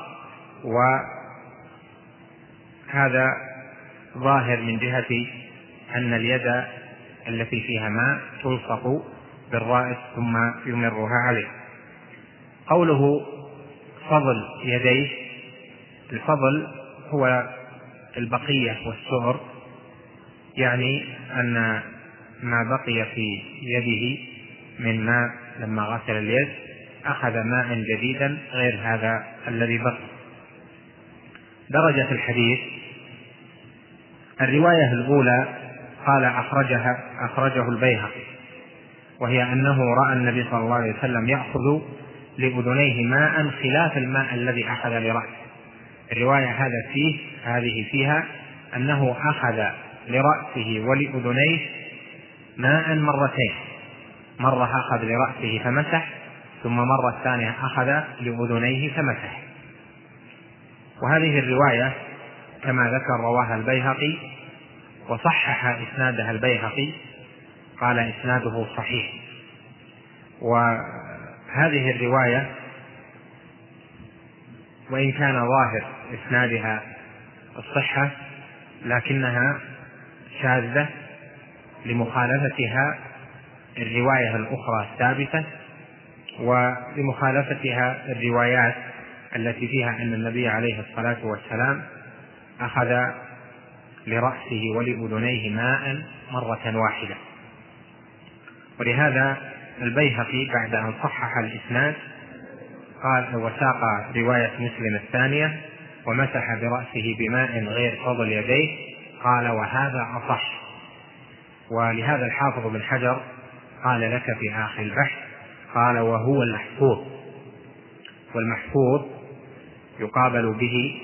وهذا ظاهر من جهة أن اليد التي فيها ماء تلصق بالرأس ثم يمرها عليه. قوله فضل يديه: الفضل هو البقية والسؤر، يعني أن ما بقي في يده من ماء لما غسل اليد أخذ ماء جديدا غير هذا الذي بقي. درجة الحديث: الرواية الأولى قال أخرجه البيهقي، وهي أنه رأى النبي صلى الله عليه وسلم يأخذ لأذنيه ماء خلاف الماء الذي أخذ لرأسه. الرواية هذه فيها أنه أخذ لرأسه ولأذنيه ماء مرتين، مرة أخذ لرأسه فمسح، ثم مرة ثانية أخذ لأذنيه فمسح. وهذه الرواية كما ذكر رواها البيهقي، وصحح إسنادها البيهقي، قال إسناده صحيح. وهذه الرواية وإن كان ظاهر إسنادها الصحة، لكنها شاذة لمخالفتها الرواية الأخرى الثابتة، ولمخالفتها الروايات التي فيها أن النبي عليه الصلاة والسلام أخذ لرأسه ولأذنيه ماء مرة واحدة. ولهذا البيهقي بعد أن صحح الإسناد قال وساق رواية مسلم الثانية: ومسح برأسه بماء غير فضل يديه، قال وهذا أصح. ولهذا الحافظ بن حجر قال لك في آخر البحث، قال وهو المحفوظ، والمحفوظ يقابل به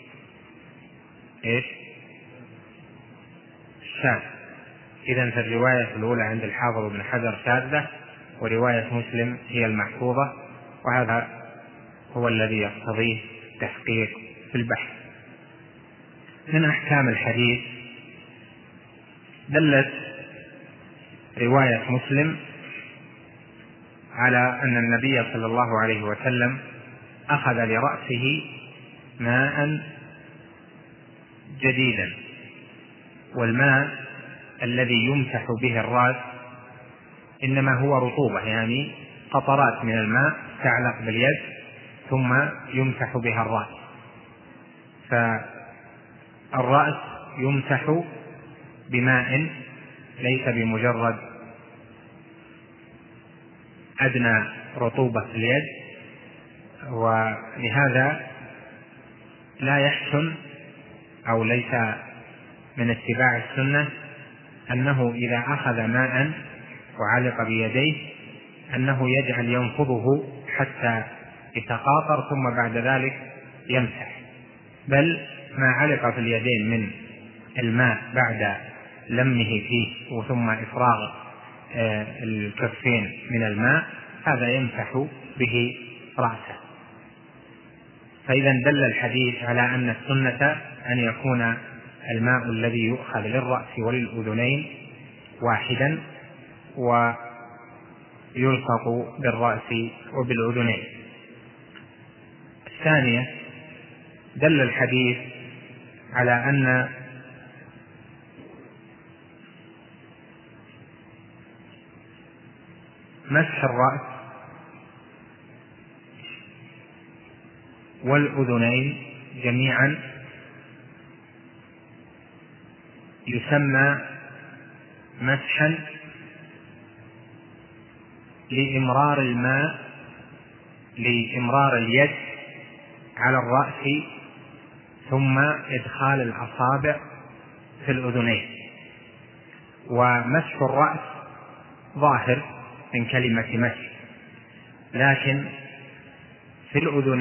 إيش؟ الشاذ. إذن فالرواية الأولى عند الحافظ بن حجر شاذة، ورواية مسلم هي المحفوظة، وهذا هو الذي يقتضيه تحقيق في البحث. من أحكام الحديث دلت رواية مسلم على أن النبي صلى الله عليه وسلم أخذ لرأسه ماء جديدا، والماء الذي يمسح به الرأس إنما هو رطوبة، يعني قطرات من الماء تعلق باليد ثم يمسح بها الرأس. فالرأس يمسح بماء ليس بمجرد أدنى رطوبة في اليد، ولهذا لا يحسن أو ليس من اتباع السنة أنه إذا أخذ ماء وعلق بيديه أنه يجعل ينفضه حتى يتقاطر ثم بعد ذلك يمسح، بل ما علق في اليدين من الماء بعد لمه فيه وثم إفراغ الكفين من الماء هذا يمسح به رأسه. فإذا دل الحديث على أن السنة أن يكون الماء الذي يؤخذ للرأس وللأذنين واحدا ويلصق بالرأس وبالأذنين. الثانية دل الحديث على أن مسح الرأس والأذنين جميعا يسمى مسحا لإمرار اليد على الرأس ثم إدخال الأصابع في الأذنين. ومسح الرأس ظاهر من كلمة مسح، لكن في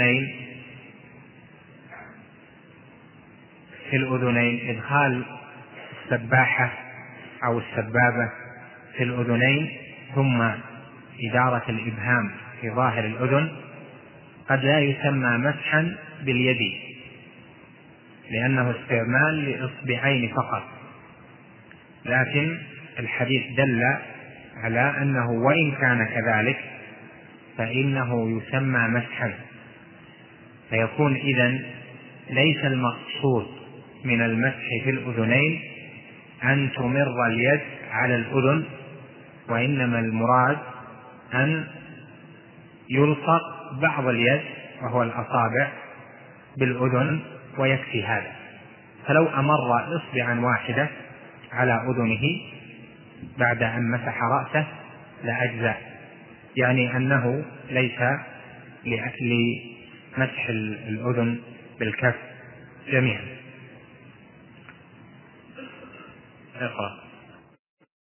الأذنين إدخال السباحة أو السبابة في الأذنين ثم إدارة الإبهام في ظاهر الأذن قد لا يسمى مسحا باليد، لأنه استعمال لإصبعين فقط، لكن الحديث دل على أنه وإن كان كذلك فإنه يسمى مسحا. فيكون إذن ليس المقصود من المسح في الأذنين أن تمر اليد على الأذن، وإنما المراد أن يلصق بعض اليد وهو الأصابع بالأذن ويكفي هذا. فلو أمر إصبعا واحدة على أذنه بعد أن مسح رأسه لأجزأ، يعني أنه ليس لمسح الأذن بالكف جميعا. اقرأ.